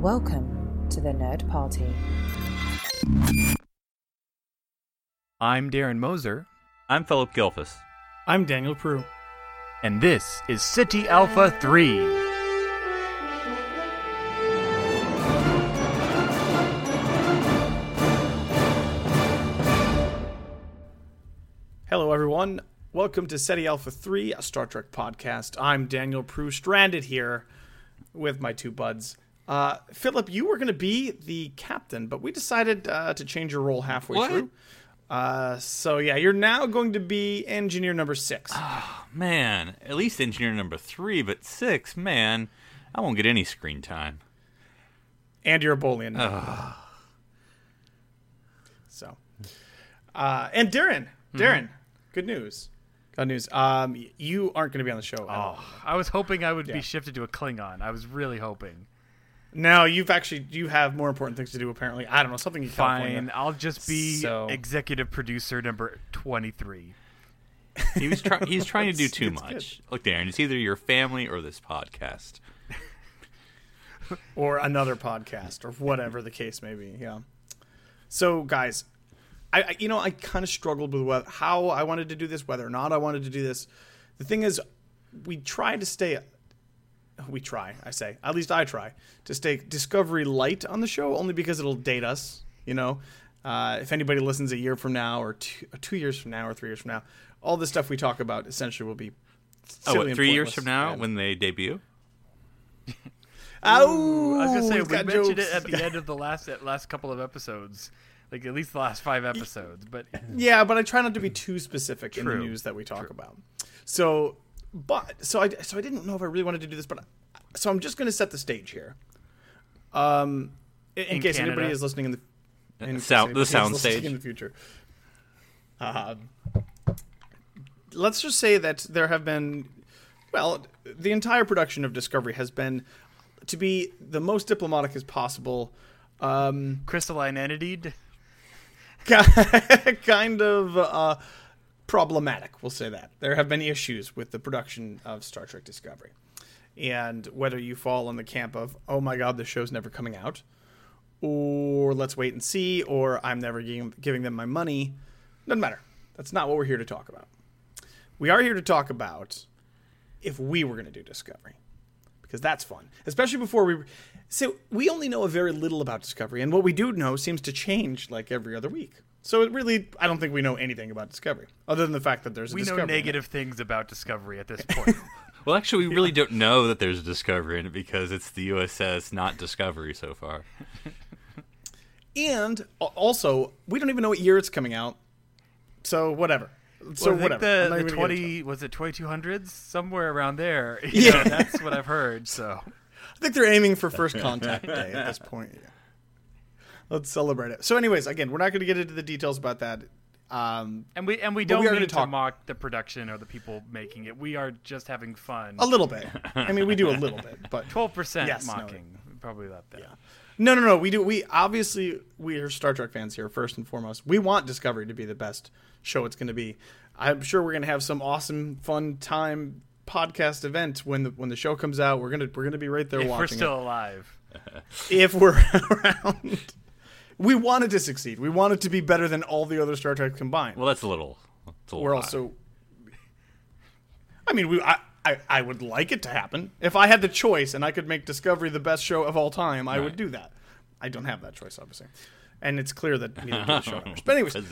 Welcome to the Nerd Party. I'm Darren Moser. I'm Philip Gilfus. I'm Daniel Prue. And this is City Alpha 3. Hello, everyone. Welcome to SETI Alpha 3, a Star Trek podcast. I'm Daniel Prue, stranded here with my two buds. Philip, you were going to be the captain, but we decided to change your role halfway through. So, yeah, you're now going to be engineer number 6. Oh, man. At least engineer number 3, but 6, man. I won't get any screen time. And you're a Bolian. So. And Darren, good news. Good news. You aren't going to be on the show. I was hoping I would be shifted to a Klingon. I was really hoping. No, you have more important things to do, apparently. I don't know, something in California. Fine, I'll just be executive producer number 23. He's trying to do too much. Good. Look, Darren, it's either your family or this podcast. Or another podcast, or whatever the case may be, yeah. So, guys, I kind of struggled with how I wanted to do this, whether or not I wanted to do this. The thing is, at least I try to stay Discovery light on the show, only because it'll date us, if anybody listens a year from now or 2 years from now or 3 years from now, all the stuff we talk about essentially will be silly and 3 years from now when they debut? I was going to say, we mentioned it at the end of the last couple of episodes. Like, at least the last 5 episodes. But yeah, but I try not to be too specific in the news that we talk about. So I didn't know if I really wanted to do this, but so I'm just going to set the stage here. In case Canada. anybody is listening the sound stage in the future. Let's just say that there have been, the entire production of Discovery has been, to be the most diplomatic as possible, crystalline entity. kind of problematic, we'll say that. There have been issues with the production of Star Trek Discovery. And whether you fall in the camp of, oh my god, the show's never coming out, or let's wait and see, or I'm never giving them my money, doesn't matter. That's not what we're here to talk about. We are here to talk about if we were going to do Discovery. Because that's fun. Especially before we... So we only know a very little about Discovery, and what we do know seems to change like every other week. So I don't think we know anything about Discovery, other than the fact that there's a Discovery. We know negative things about Discovery at this point. Well, actually, we really don't know that there's a Discovery in it because it's the USS, not Discovery so far. And also, we don't even know what year it's coming out. So whatever. So whatever. Was it 2200s? Somewhere around there. Yeah, that's what I've heard. So I think they're aiming for First Contact Day at this point. Yeah. Let's celebrate it. So, anyways, again, we're not going to get into the details about that. And we don't mean to mock the production or the people making it. We are just having fun. A little bit. I mean, we do a little bit, but 12% mocking. Probably that. Yeah. No. We do. We are Star Trek fans here first and foremost. We want Discovery to be the best show it's going to be. I'm sure we're going to have some awesome, fun time podcast event when the show comes out. We're gonna be right there watching. If we're still alive. If we're around. We want it to succeed. We want it to be better than all the other Star Trek combined. Well, that's a little we're high. Also. I mean, I would like it to happen. If I had the choice and I could make Discovery the best show of all time, I would do that. I don't have that choice, obviously, and it's clear that neither do the showrunners. But anyways,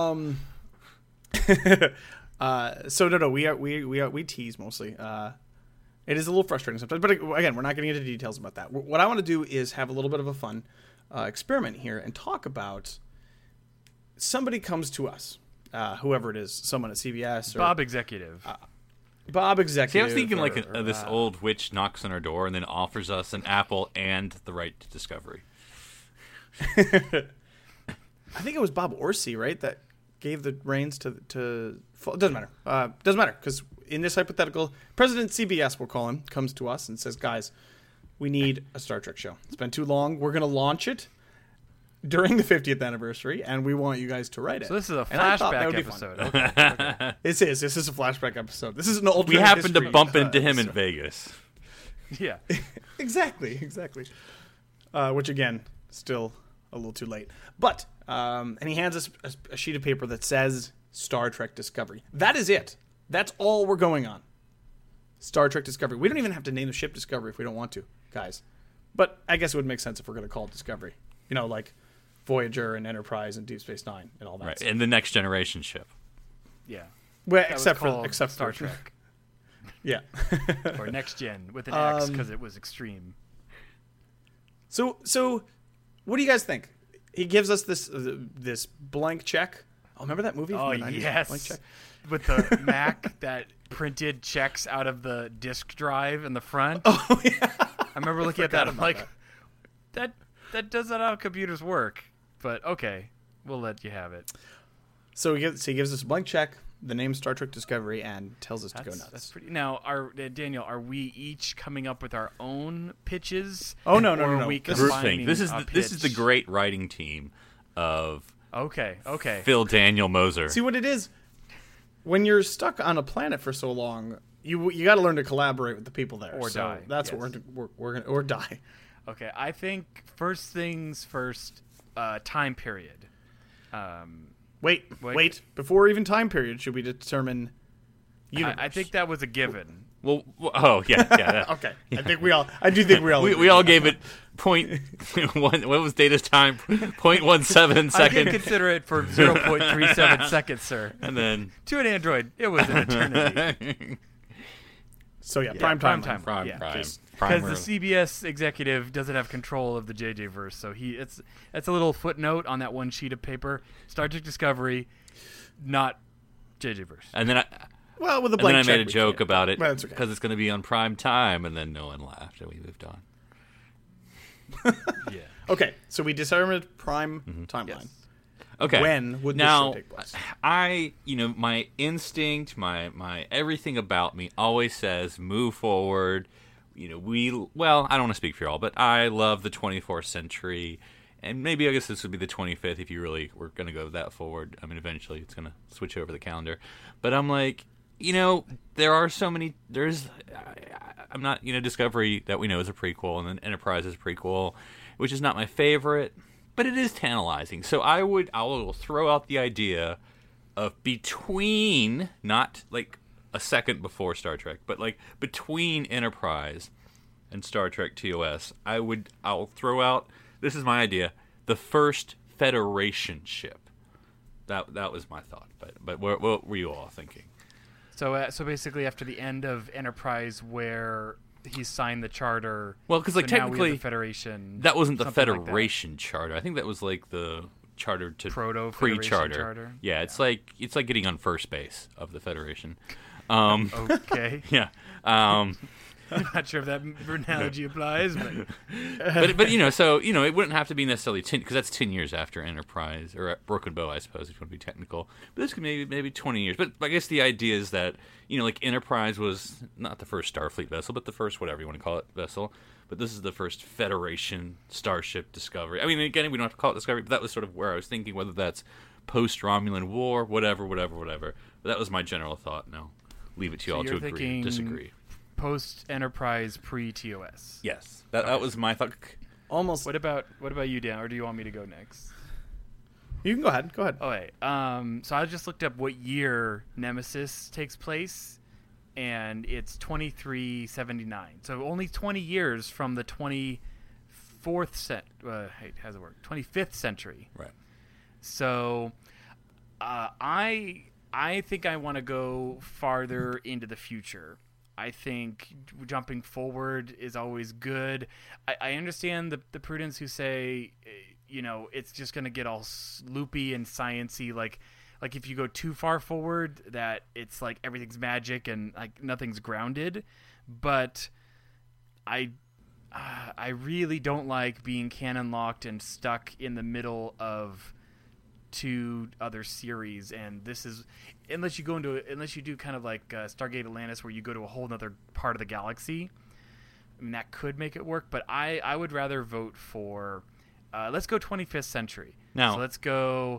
so no, we tease mostly. It is a little frustrating sometimes, but again, we're not getting into details about that. What I want to do is have a little bit of a fun experiment here and talk about somebody comes to us, whoever it is, someone at CBS or Bob Executive. Bob Executive. See, I was thinking this old witch knocks on our door and then offers us an apple and the right to Discovery. I think it was Bob Orsi, right, that gave the reins to it doesn't matter. Doesn't matter, because in this hypothetical, President CBS, we'll call him, comes to us and says, guys, we need a Star Trek show. It's been too long. We're going to launch it during the 50th anniversary, and we want you guys to write it. So this is a flashback episode. Okay. This is a flashback episode. This is an old. We happened to bump into him in Vegas. Yeah. Exactly. which again, still a little too late. But and he hands us a sheet of paper that says Star Trek Discovery. That is it. That's all we're going on. Star Trek Discovery. We don't even have to name the ship Discovery if we don't want to, guys. But I guess it would make sense if we're going to call it Discovery. You know, like Voyager and Enterprise and Deep Space Nine and all that. Right, stuff. and the Next Generation ship. Yeah. Well, That except was for called Star Trek. Yeah. Or Next Gen with an X because it was extreme. So what do you guys think? He gives us this blank check. Oh, remember that movie? Oh, from the 90s? yes. Blank check. With the Mac that printed checks out of the disk drive in the front. Oh, yeah. I remember looking at that. I'm about like, that does not how computers work. But okay, we'll let you have it. So he gives us a blank check, the name Star Trek Discovery, and tells us to go nuts. That's pretty. Now, Daniel, are we each coming up with our own pitches? Oh, no. Or are we Group combining thing. This is the pitch? great writing team of Okay. Phil Daniel Moser. See what it is? When you're stuck on a planet for so long, you got to learn to collaborate with the people there. Or so die, That's yes. what we're gonna, or die. Okay, I think first things first. Time period. Wait. Before even time period, should we determine universe? I think that was a given. Well, oh yeah. That. Okay. I do think we all. We all gave it point one. What was Data's time? 0.17 I can seconds. consider it for 0.37 seconds, sir. And then To an android, it was an eternity. So yeah, Prime prime time. prime. Yeah. Because Because the CBS executive doesn't have control of the JJ verse, so it's a little footnote on that one sheet of paper. Star Trek Discovery, not JJ verse. And then Well, with a and blank then I check, made a we joke can't. about it But that's okay. because it's going to be on prime time, and then no one laughed, and we moved on. Yeah. Okay, so we determined prime timeline. Yes. Okay. When would this now, show take place? My instinct, my everything about me always says move forward. I don't want to speak for y'all, but I love the 24th century, and maybe I guess this would be the 25th if you really were going to go that forward. I mean, eventually it's going to switch over the calendar, but I'm like, there are so many. I'm not, Discovery that we know is a prequel, and then Enterprise is a prequel, which is not my favorite. But it is tantalizing. So I will throw out the idea of between, not like a second before Star Trek, but like between Enterprise and Star Trek TOS, I'll throw out, this is my idea, the first Federation ship. That was my thought. But what were you all thinking? So basically, after the end of Enterprise, where he signed the charter. Well, because now we have technically the Federation. that wasn't the something like that. Federation charter. I think that was like the charter to Proto-Federation pre-charter. charter? Yeah, it's like getting on first base of the Federation. Okay. Yeah. I'm not sure if that analogy applies, but but so it wouldn't have to be necessarily 10 because that's 10 years after Enterprise or Broken Bow, I suppose, if you want to be technical. But this could maybe 20 years. But I guess the idea is that like Enterprise was not the first Starfleet vessel, but the first whatever you want to call it vessel. But this is the first Federation starship Discovery. I mean, again, we don't have to call it Discovery, but that was sort of where I was thinking, whether that's post-Romulan War, whatever. But that was my general thought. Now, leave it to you all to agree or disagree. Post-Enterprise, pre-TOS. Yes, that was my thought. Almost. What about you, Dan? Or do you want me to go next? You can go ahead. Go ahead. Okay. So I just looked up what year Nemesis takes place, and it's 2379. So only 20 years from the 25th century. Right. So I think I want to go farther into the future. I think jumping forward is always good. I understand the prudence who say, it's just going to get all loopy and science-y. Like if you go too far forward, that it's like everything's magic and like nothing's grounded. But I really don't like being canon locked and stuck in the middle of two other series, and this is unless you do kind of like Stargate Atlantis, where you go to a whole other part of the galaxy. I mean, that could make it work, but I would rather vote for let's go 25th century. Now, so let's go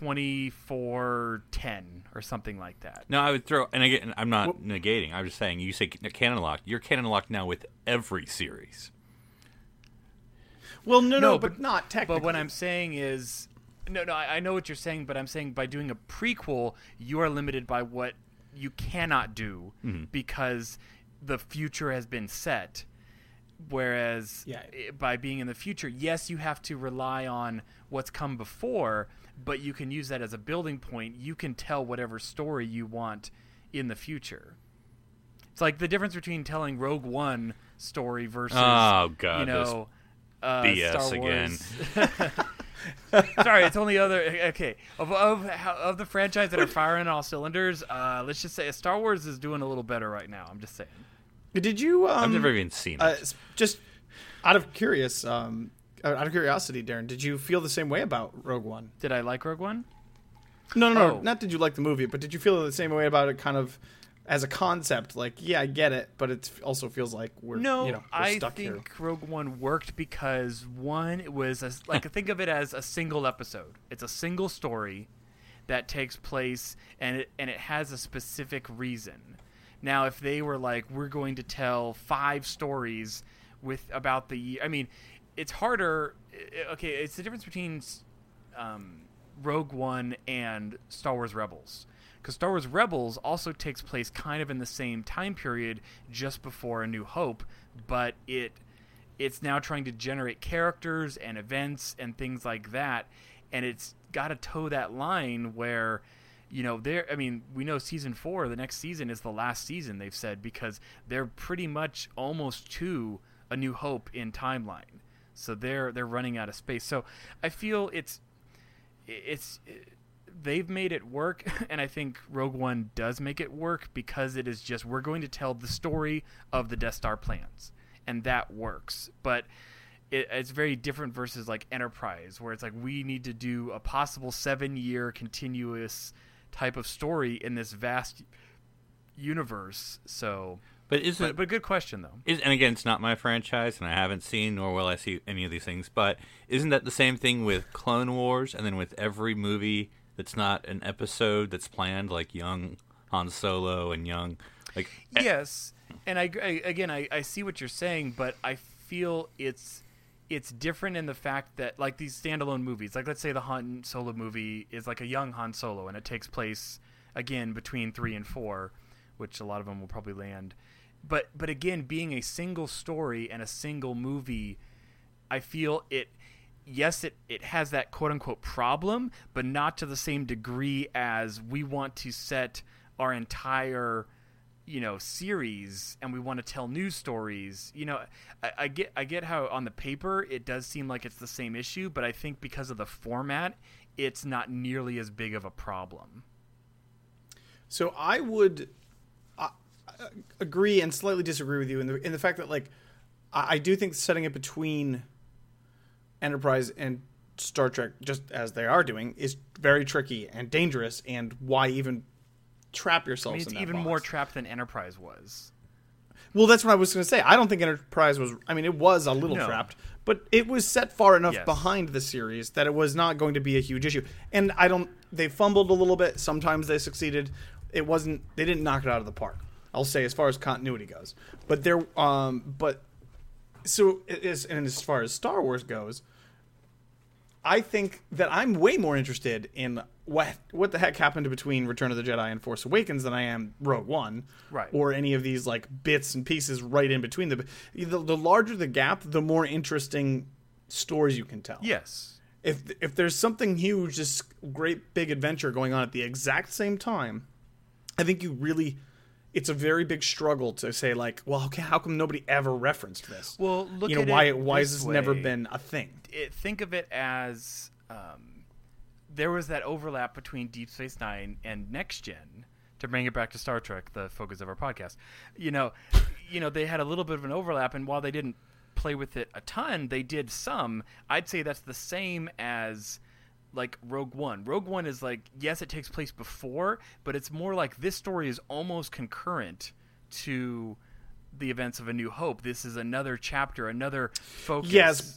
2410 or something like that. No, I would throw, and again, I'm not negating. I'm just saying, you say canon locked. You're canon locked now with every series. Well, no, No, but not technically. But what I'm saying is, no, I know what you're saying, but I'm saying by doing a prequel, you are limited by what you cannot do because the future has been set. Whereas by being in the future, yes, you have to rely on what's come before, but you can use that as a building point. You can tell whatever story you want in the future. It's like the difference between telling Rogue One story versus, BS Star Wars. Again. Sorry, it's only of the franchise that are firing all cylinders. Let's just say Star Wars is doing a little better right now. I'm just saying. Did you? I've never even seen it. Just out of curiosity, Darren, did you feel the same way about Rogue One? Did I like Rogue One? No. Not did you like the movie, but did you feel the same way about it? Kind of as a concept, like I get it, but it also feels like we're stuck here. I think Rogue One worked because one, it was think of it as a single episode. It's a single story that takes place, and it has a specific reason. Now, if they were like, we're going to tell 5 stories about it's harder. Okay, it's the difference between Rogue One and Star Wars Rebels. Because Star Wars Rebels also takes place kind of in the same time period just before A New Hope, but it's now trying to generate characters and events and things like that, and it's got to toe that line where... we know season 4, the next season is the last season, they've said, because they're pretty much almost to A New Hope in timeline. So they're running out of space. So I feel they've made it work, and I think Rogue One does make it work because it is just, we're going to tell the story of the Death Star plans, and that works. But it's very different versus like Enterprise, where it's like we need to do a possible 7-year continuous type of story in this vast universe. So, but good question though. And again, it's not my franchise, and I haven't seen nor will I see any of these things. But isn't that the same thing with Clone Wars, and then with every movie that's not an episode that's planned, like young Han Solo and young, like yes. And I see what you're saying, but I feel it's different in the fact that, like, these standalone movies, like let's say the Han Solo movie is like a young Han Solo, and it takes place again between 3 and 4, which a lot of them will probably land. But again, being a single story and a single movie, I feel it has that quote unquote problem, but not to the same degree as we want to set our entire series, and we want to tell news stories. I get how on the paper it does seem like it's the same issue, but I think because of the format, it's not nearly as big of a problem. So I would agree and slightly disagree with you in the fact that, like, I do think setting it between Enterprise and Star Trek, just as they are doing, is very tricky and dangerous, and why even trap yourselves in that box. It's even more trapped than Enterprise was. Well, that's what I was going to say. I don't think Enterprise was... it was a little trapped, but it was set far enough behind the series that it was not going to be a huge issue. And they fumbled a little bit. Sometimes they succeeded. They didn't knock it out of the park, I'll say, as far as continuity goes. But as far as Star Wars goes, I think that I'm way more interested in what the heck happened between Return of the Jedi and Force Awakens than I am Rogue One, right? Or any of these like bits and pieces right in between them. The larger the gap, the more interesting stories you can tell. Yes. If there's something huge, this great big adventure going on at the exact same time, I think it's a very big struggle to say, like, well, okay, how come nobody ever referenced this? Well, look at why has this never been a thing? Think of it as there was that overlap between Deep Space Nine and Next Gen. To bring it back to Star Trek, the focus of our podcast, they had a little bit of an overlap, and while they didn't play with it a ton, they did some. I'd say that's the same as like Rogue One. Rogue One is like, yes, it takes place before, but it's more like this story is almost concurrent to the events of A New Hope. This is another chapter, another focus. Yes,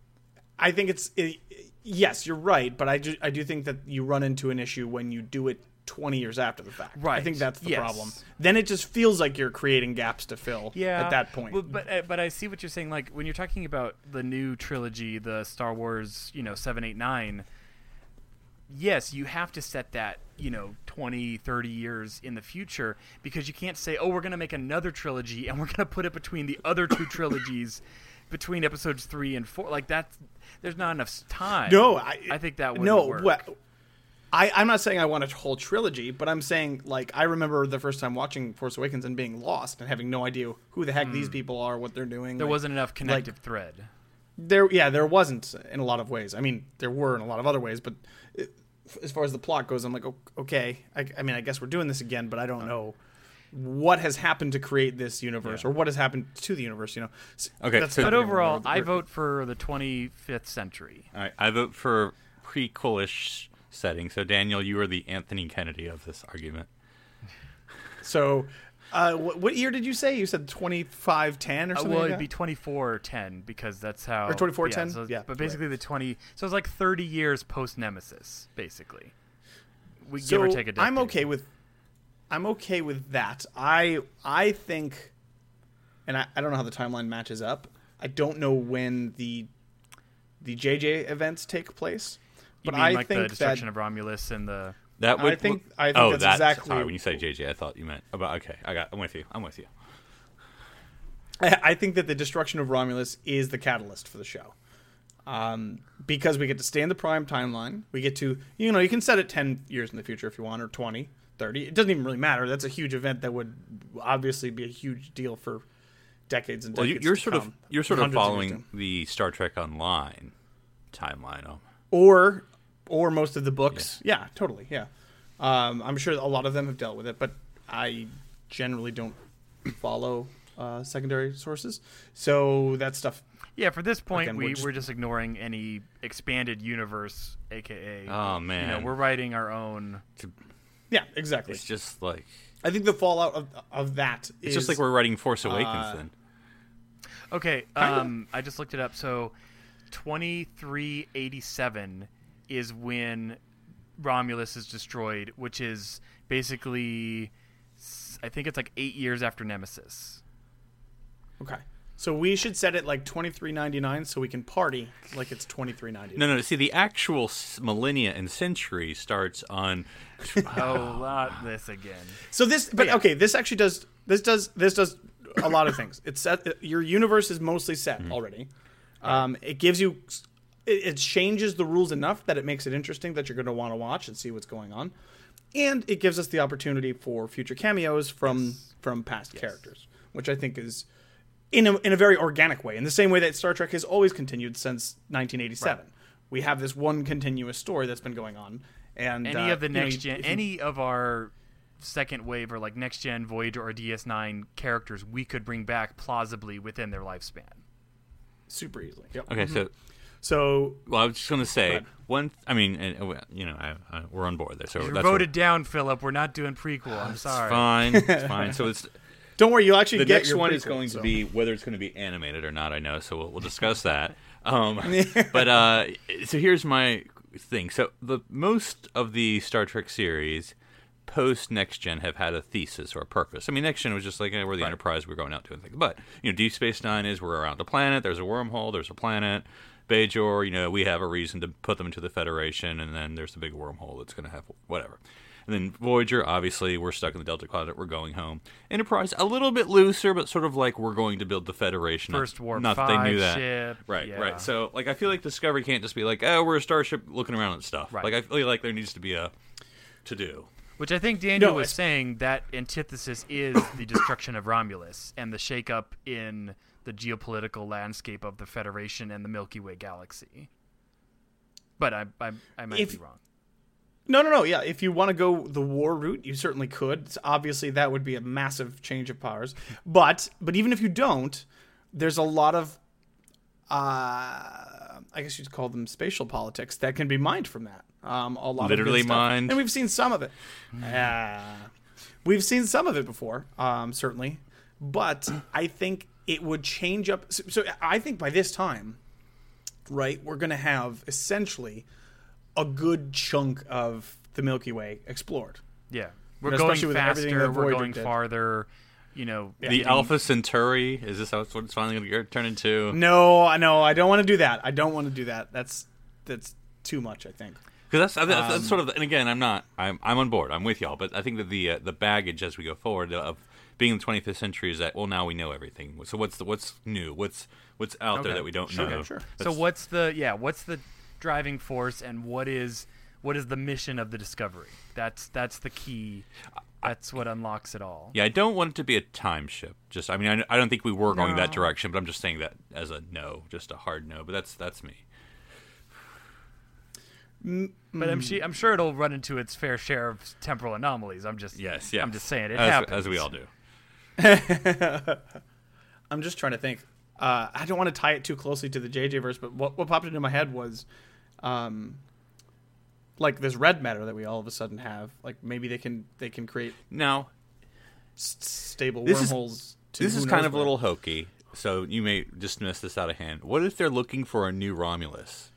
I think yes, you're right, but I do think that you run into an issue when you do it 20 years after the fact. I Right. think that's the Yes. problem. Then it just feels like you're creating gaps to fill at that point. Well, but I see what you're saying. Like when you're talking about the new trilogy, the Star Wars, 7, 8, 9. Yes, you have to set that 20, 30 years in the future, because you can't say, oh, we're going to make another trilogy and we're going to put it between the other two trilogies, between episodes 3 and 4. Like there's not enough time. No, I think that would work. Well, I'm not saying I want a whole trilogy, but I'm saying, like, I remember the first time watching Force Awakens and being lost and having no idea who the heck these people are, what they're doing. There like, wasn't enough connective thread. There wasn't in a lot of ways. I mean, there were in a lot of other ways, but as far as the plot goes, I'm like, okay. I mean, I guess we're doing this again, but I don't know what has happened to create this universe or what has happened to the universe. Okay, But overall, I vote for the 25th century. All right, I vote for prequelish setting. So Daniel, you are the Anthony Kennedy of this argument. So, what year did you say? You said 2510 or something. Well, like it'd that? be 2410 because that's how. Or 2410? Yeah. But basically the 20. So it's like 30 years post Nemesis, basically. We give or take a decade. I'm okay with that. I think, and I don't know how the timeline matches up. I don't know when the JJ events take place, You but mean I like think the destruction of Romulus and the. That would, I think oh, that's exactly. Sorry, when you say JJ, I thought you meant about. Okay, I'm with you. I think that the destruction of Romulus is the catalyst for the show, because we get to stay in the Prime timeline. We get to, you can set it 10 years in the future if you want, or 20, 30. It doesn't even really matter. That's a huge event that would obviously be a huge deal for decades and Well, decades. you're to sort of come. you're sort of Hundreds years following to- the Star Trek Online timeline. or most of the books. Yeah, totally. Yeah, I'm sure a lot of them have dealt with it, but I generally don't follow secondary sources, so that stuff. Yeah, for this point, Again, we're just ignoring any expanded universe, aka. Oh man, we're writing our own. Yeah, exactly. it's just like I think the fallout of that it's just like we're writing Force Awakens then. Okay, Kinda. I just looked it up. So, 2387 is when Romulus is destroyed, which is basically, I think it's like 8 years after Nemesis. Okay, so we should set it like 2399 so we can party like it's 2399. No. See, the actual millennia and century starts on. Oh, not this again. So this, but okay, this actually does a lot of things. It's set, your universe is mostly set already. It gives you, it changes the rules enough that it makes it interesting that you're going to want to watch and see what's going on, and it gives us the opportunity for future cameos from past characters, which I think is in a very organic way, in the same way that Star Trek has always continued since 1987. Right. We have this one continuous story that's been going on, and Any of the you know, next if gen, you- any of our second wave or like next gen Voyager or DS9 characters, we could bring back plausibly within their lifespan. super easily. Yep. Okay, So well, I was just going to say ahead. one. I mean, we're on board there. So You're that's voted down, Philip. We're not doing prequel. I'm It's sorry. fine. It's fine. So it's don't worry, you'll actually the get next your one prequel, is going so. to be whether it's going to be animated or not. I know, so we'll discuss that. But so here's my thing. So the most of the Star Trek series post Next Gen have had a thesis or a purpose. I mean, Next Gen was just like, we're the Enterprise, we're going out doing things. But Deep Space Nine is we're around a planet. There's a wormhole. There's a planet. Bajor, we have a reason to put them into the Federation, and then there's the big wormhole that's going to have whatever. And then Voyager, obviously, we're stuck in the Delta Quadrant. We're going home. Enterprise, a little bit looser, but sort of like we're going to build the Federation. First Warp Not that 5 they knew that. ship. Right, yeah. right. So, I feel like Discovery can't just be like, oh, we're a starship looking around at stuff. Right. I feel like there needs to be a to-do. Which I think Daniel No, was it's- saying that antithesis is the destruction of Romulus and the shakeup in the geopolitical landscape of the Federation and the Milky Way galaxy. But I might be wrong. No. Yeah, if you want to go the war route, you certainly could. Obviously, that would be a massive change of powers. But even if you don't, there's a lot of, I guess you'd call them spatial politics that can be mined from that. A lot Literally of good stuff. mined? and we've seen some of it. We've seen some of it before, certainly. But I think it would change up. So I think by this time, right, we're going to have essentially a good chunk of the Milky Way explored. Yeah, we're know, going especially with everything faster. that We're Voyager going did. farther. You know, The getting- Alpha Centauri, is this what it's finally going to turn into? No, I know. I don't want to do that. I don't want to do that. That's too much, I think. Because that's sort of, and again, I'm on board. I'm with y'all, but I think that the baggage as we go forward of being in the 25th century is that, well, now we know everything. So what's new? What's out there Okay. that we don't Sure, know? sure. So what's the driving force, and what is the mission of the Discovery? That's the key. That's what unlocks it all. Yeah, I don't want it to be a time ship. Just, I mean, I don't think we were going that No. direction, but I'm just saying that as a no, just a hard no. But that's me. But I'm sure it'll run into its fair share of temporal anomalies. I'm just saying it happens. As we all do. I'm just trying to think. I don't want to tie it too closely to the JJ verse, but what popped into my head was, like this red matter that we all of a sudden have. Like maybe they can create Now, stable This is- wormholes. To this who is kind knows of a where. little hokey, so you may dismiss this out of hand. What if they're looking for a new Romulus?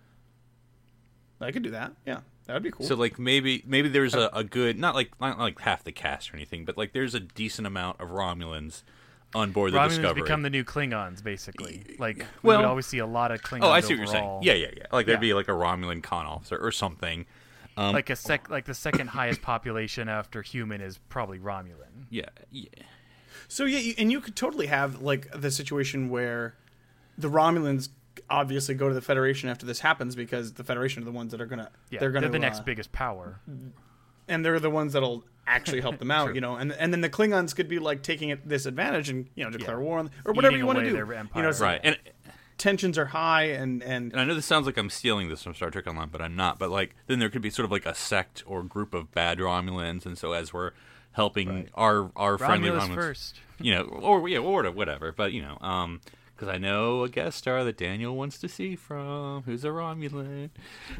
I could do that. Yeah, that would be cool. So like maybe there's a good not like half the cast or anything, but like there's a decent amount of Romulans on board the Romulans Discovery. become the new Klingons, basically. Like we well- would always see a lot of Klingons. Oh, I see what you're overall. saying. Yeah. Like there'd Yeah. be like a Romulan con officer or something. Like the second highest population after human is probably Romulan. Yeah. So yeah, and you could totally have like the situation where the Romulans obviously go to the Federation after this happens because the Federation are the ones that are gonna Yeah, they're gonna the next biggest power. and they're the ones that'll actually help them out, True. you know. And then the Klingons could be like taking this advantage and declare war on, or whatever Eating you want to away do. their empire. so Right. And tensions are high and I know this sounds like I'm stealing this from Star Trek Online, but I'm not. But like then there could be sort of like a sect or group of bad Romulans, and so as we're helping our friendly Romulus Romulans first. or whatever. But because I know a guest star that Daniel wants to see from who's a Romulan.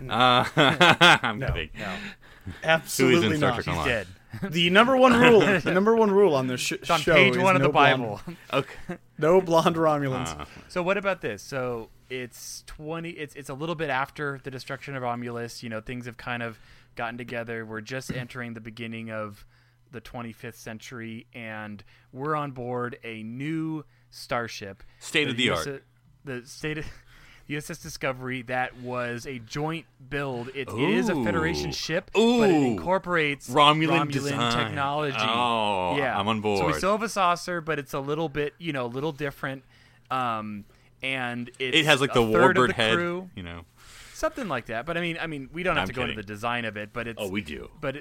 I'm kidding. No, absolutely Star not. Trek he's Online. dead. The number one rule on this It's on show page is 1 of no the Bible. Okay. no blonde Romulans. So what about this? So it's it's a little bit after the destruction of Romulus. You know, things have kind of gotten together. We're just entering the beginning of the 25th century, and we're on board a new starship, State of the art. the USS Discovery, that was a joint build. It is a Federation Ooh. ship, but it Ooh. incorporates Romulan design. technology. Oh, yeah. I'm on board. So we still have a saucer, but it's a little bit, a little different. And It has like the a third of warbird the head, crew, something like that. But I mean, we don't have I'm to go into kidding. the design of it. But it's Oh, we do. but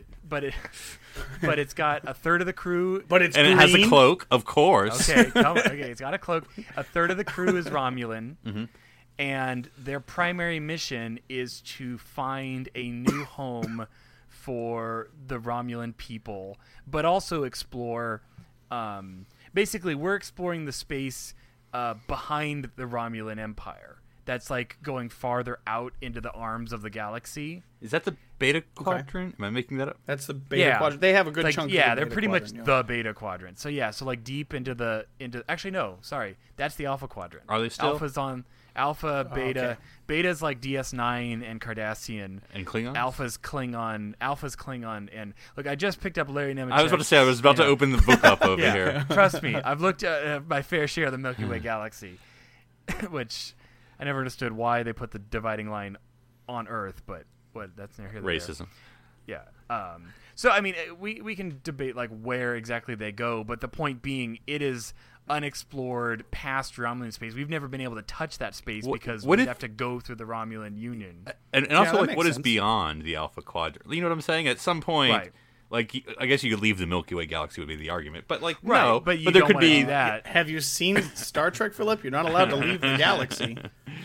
it's got a third of the crew. But it's And it has a green. cloak, of course. Okay, it's got a cloak. A third of the crew is Romulan, and their primary mission is to find a new home for the Romulan people, but also explore. Basically, we're exploring the space behind the Romulan Empire. That's like going farther out into the arms of the galaxy. Is that the Beta Quadrant? Am I making that up? That's the beta quadrant. They have a good like, chunk. Yeah, of the they're beta pretty much quadrant, the Beta Quadrant. So yeah, so like deep into actually no, sorry, that's the Alpha Quadrant. Are they still? Alpha's on Alpha, Beta. okay. Beta's like DS9 and Cardassian. And Klingons? Alpha's Klingon. And look, I just picked up Larry Nemechek. I was about to say, I was about to open the book up over Yeah, here. trust me, I've looked at my fair share of the Milky Way galaxy, which I never understood why they put the dividing line on Earth, but that's near here. nor there. Racism. Yeah. So I mean, we can debate like where exactly they go, but the point being, it is unexplored past Romulan space. We've never been able to touch that space because what we if- have to go through the Romulan Union. And also, that like, makes what is sense. beyond the Alpha Quadrant? You know what I'm saying? At some point, Right. like, I guess you could leave the Milky Way galaxy would be the argument. But, like, Right, no. but you there don't could wanna be do that. Have you seen Star Trek, Philip? You're not allowed to leave the galaxy.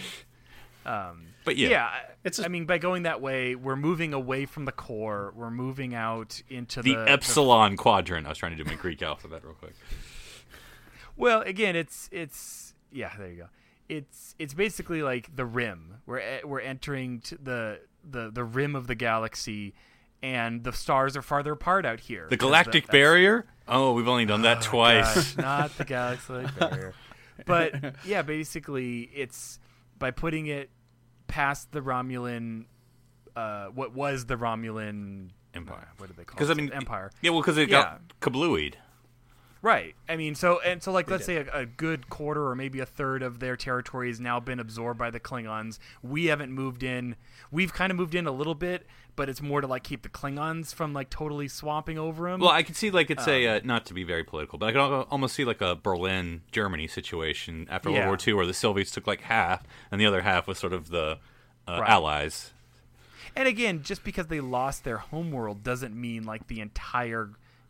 But yeah. It's I mean, by going that way, we're moving away from the core. We're moving out into The Epsilon Quadrant. I was trying to do my Greek alphabet real quick. Well, again, it's yeah. There you go. It's basically like the rim. We're entering to the rim of the galaxy, and the stars are farther apart out here. The 'Cause galactic that's- barrier? Oh, we've only done that twice. Gosh, not the galactic barrier. But yeah, basically, it's by putting it past the Romulan, what was the Romulan Empire. What did they call it? Because I mean, Empire. Yeah, well, because it got kablooied. Right. I mean, so like, let's say a good quarter or maybe a third of their territory has now been absorbed by the Klingons. We haven't moved in. We've kind of moved in a little bit, but it's more to like keep the Klingons from like totally swamping over them. Well, I could see like it's not to be very political, but I could almost see like a Berlin, Germany situation after World War II, where the Soviets took like half, and the other half was sort of the Allies. And again, just because they lost their homeworld doesn't mean like the entire,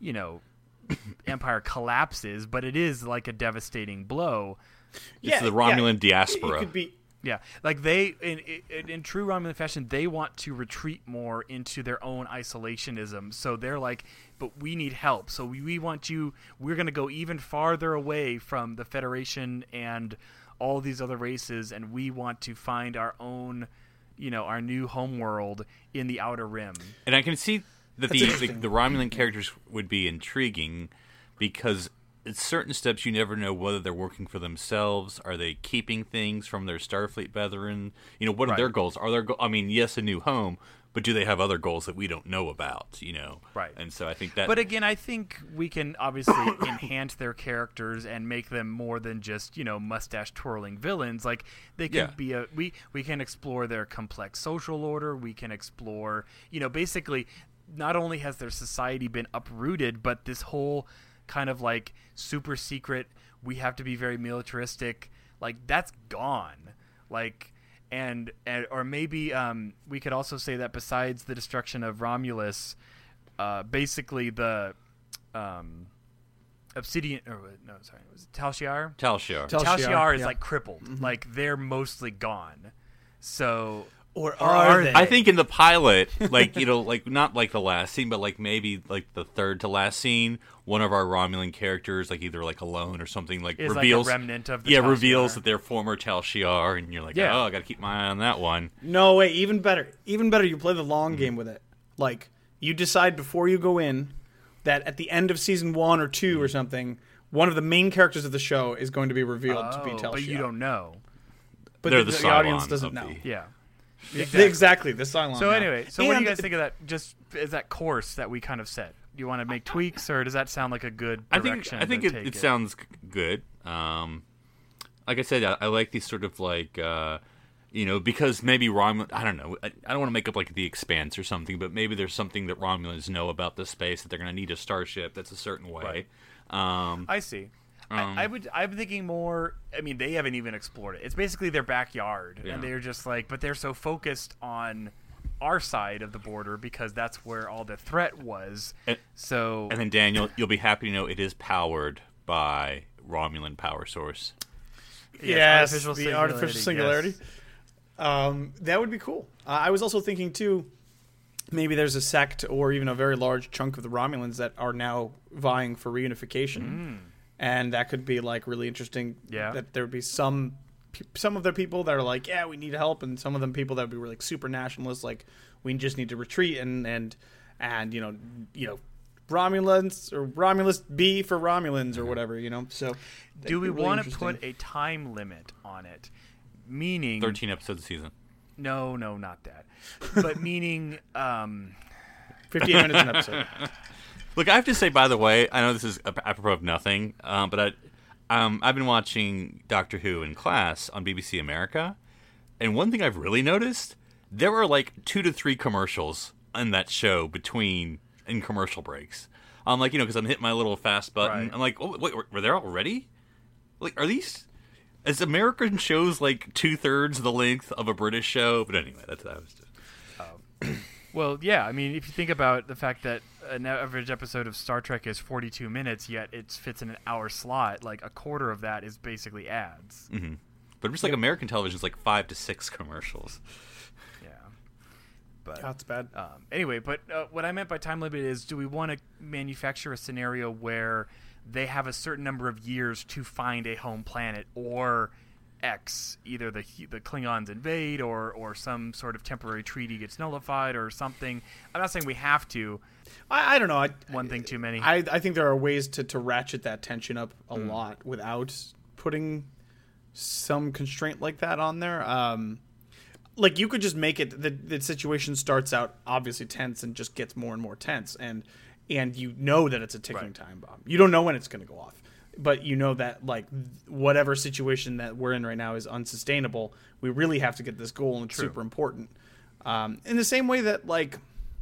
empire collapses, but it is like a devastating blow. It's the Romulan diaspora. It could be. Yeah, like they, in true Romulan fashion, they want to retreat more into their own isolationism. So they're like, but we need help. So we want you, we're going to go even farther away from the Federation and all these other races, and we want to find our own, our new homeworld in the Outer Rim. And I can see that the Romulan characters would be intriguing because at certain steps you never know whether they're working for themselves. Are they keeping things from their Starfleet brethren? What are their goals? Are there? Yes, a new home, but do they have other goals that we don't know about? Right. And so I think that. But again, I think we can obviously enhance their characters and make them more than just mustache twirling villains. Like they can be we can explore their complex social order. We can explore basically. Not only has their society been uprooted, but this whole kind of like super secret, we have to be very militaristic, like that's gone. Like, and or maybe we could also say that besides the destruction of Romulus, basically the Obsidian, or no, sorry, was it Tal Shiar? Tal Shiar. Tal Shiar is like crippled. Mm-hmm. Like they're mostly gone. So. Or are they? I think in the pilot, like like not like the last scene, but like maybe like the third to last scene, one of our Romulan characters, like either like alone or something, like is reveals like a remnant of the Tal reveals Shiar. that they're former Tal Shiar, and you're like, oh, I got to keep my eye on that one. No way, even better. You play the long game with it. Like you decide before you go in that at the end of season 1 or 2 or something, one of the main characters of the show is going to be revealed to be Tal Shiar. But you don't know. But they're the audience doesn't know. Yeah. Exactly, the Cylon. So anyway, what do you guys think of that? Just is that course that we kind of set? Do you want to make tweaks, or does that sound like a good direction? I think it sounds good. Like I said, I like these sort of like because maybe Romulan. I don't know. I don't want to make up like the Expanse or something, but maybe there's something that Romulans know about the space that they're going to need a starship that's a certain way. Right. I see. I'm thinking more. I mean, they haven't even explored it. It's basically their backyard, and they're just like, but they're so focused on our side of the border because that's where all the threat was. And then Daniel, you'll be happy to know it is powered by Romulan power source. Yes, the artificial singularity. Yes. That would be cool. I was also thinking too. Maybe there's a sect or even a very large chunk of the Romulans that are now vying for reunification. And that could be like really interesting. Yeah, that there would be some of their people that are like, yeah, we need help, and some of them people that would be really like super nationalists, like we just need to retreat and Romulans or Romulus B for Romulans or whatever, So, do we want to put a time limit on it? Meaning 13 episodes a season. No, not that. But meaning 58 minutes an episode. Look, I have to say, by the way, I know this is apropos of nothing, but I've been watching Doctor Who in class on BBC America, and one thing I've really noticed, there were like 2 to 3 commercials in that show in commercial breaks. I'm like, because I'm hitting my little fast button. Right. I'm like, oh, wait, were there already? Like, are these... Is American shows like 2/3 the length of a British show? But anyway, that was just... Well, yeah. I mean, if you think about the fact that an average episode of Star Trek is 42 minutes, yet it fits in an hour slot, like a quarter of that is basically ads. Mm-hmm. But just like American television is like 5 to 6 commercials. Yeah. But that's bad. Anyway, but what I meant by time limit is, do we want to manufacture a scenario where they have a certain number of years to find a home planet, or X, either the Klingons invade or some sort of temporary treaty gets nullified or something. I'm not saying we have to. I don't know. One thing too many. I think there are ways to ratchet that tension up a lot without putting some constraint like that on there. like you could just make it the situation starts out obviously tense and just gets more and more tense, and you know that it's a ticking time bomb. You don't know when it's going to go off, but you know that like whatever situation that we're in right now is unsustainable. We really have to get this goal, and it's super important. In the same way that like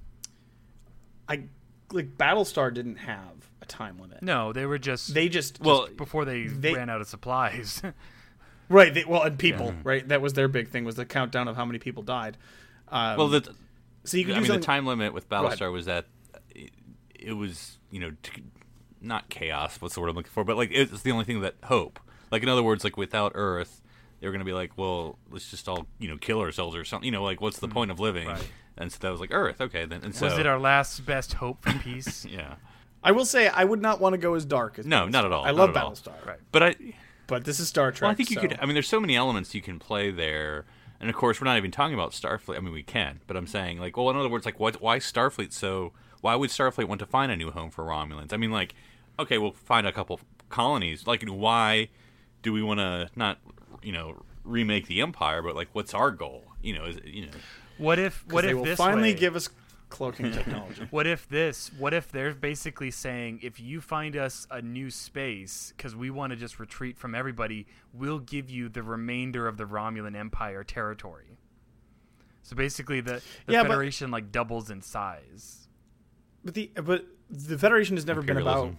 Battlestar didn't have a time limit. No, they just before they ran out of supplies. Right. And people, right? That was their big thing, was the countdown of how many people died. So you could the time limit with Battlestar was that it was, not chaos. What's the word I'm looking for? But like it's the only thing that hope. Like in other words, like without Earth, they were going to be like, well, let's just all kill ourselves or something. Like what's the point of living? Right. And so that was like Earth. Okay, then. And so, was it our last best hope for peace? Yeah. I will say I would not want to go as dark as no, not at all. I love Battlestar, right? But this is Star Trek. Well, I think you could. I mean, there's so many elements you can play there, and of course, we're not even talking about Starfleet. I mean, we can, but I'm saying, like, well, in other words, like, why Starfleet? So, why would Starfleet want to find a new home for Romulans? I mean, like, okay, we'll find a couple colonies. Like, why do we want to not, remake the Empire? But like, what's our goal? What if they will this finally way, give us cloaking technology? What if they're basically saying, if you find us a new space, because we want to just retreat from everybody, we'll give you the remainder of the Romulan Empire territory. So basically the Federation like doubles in size. But the Federation has never been about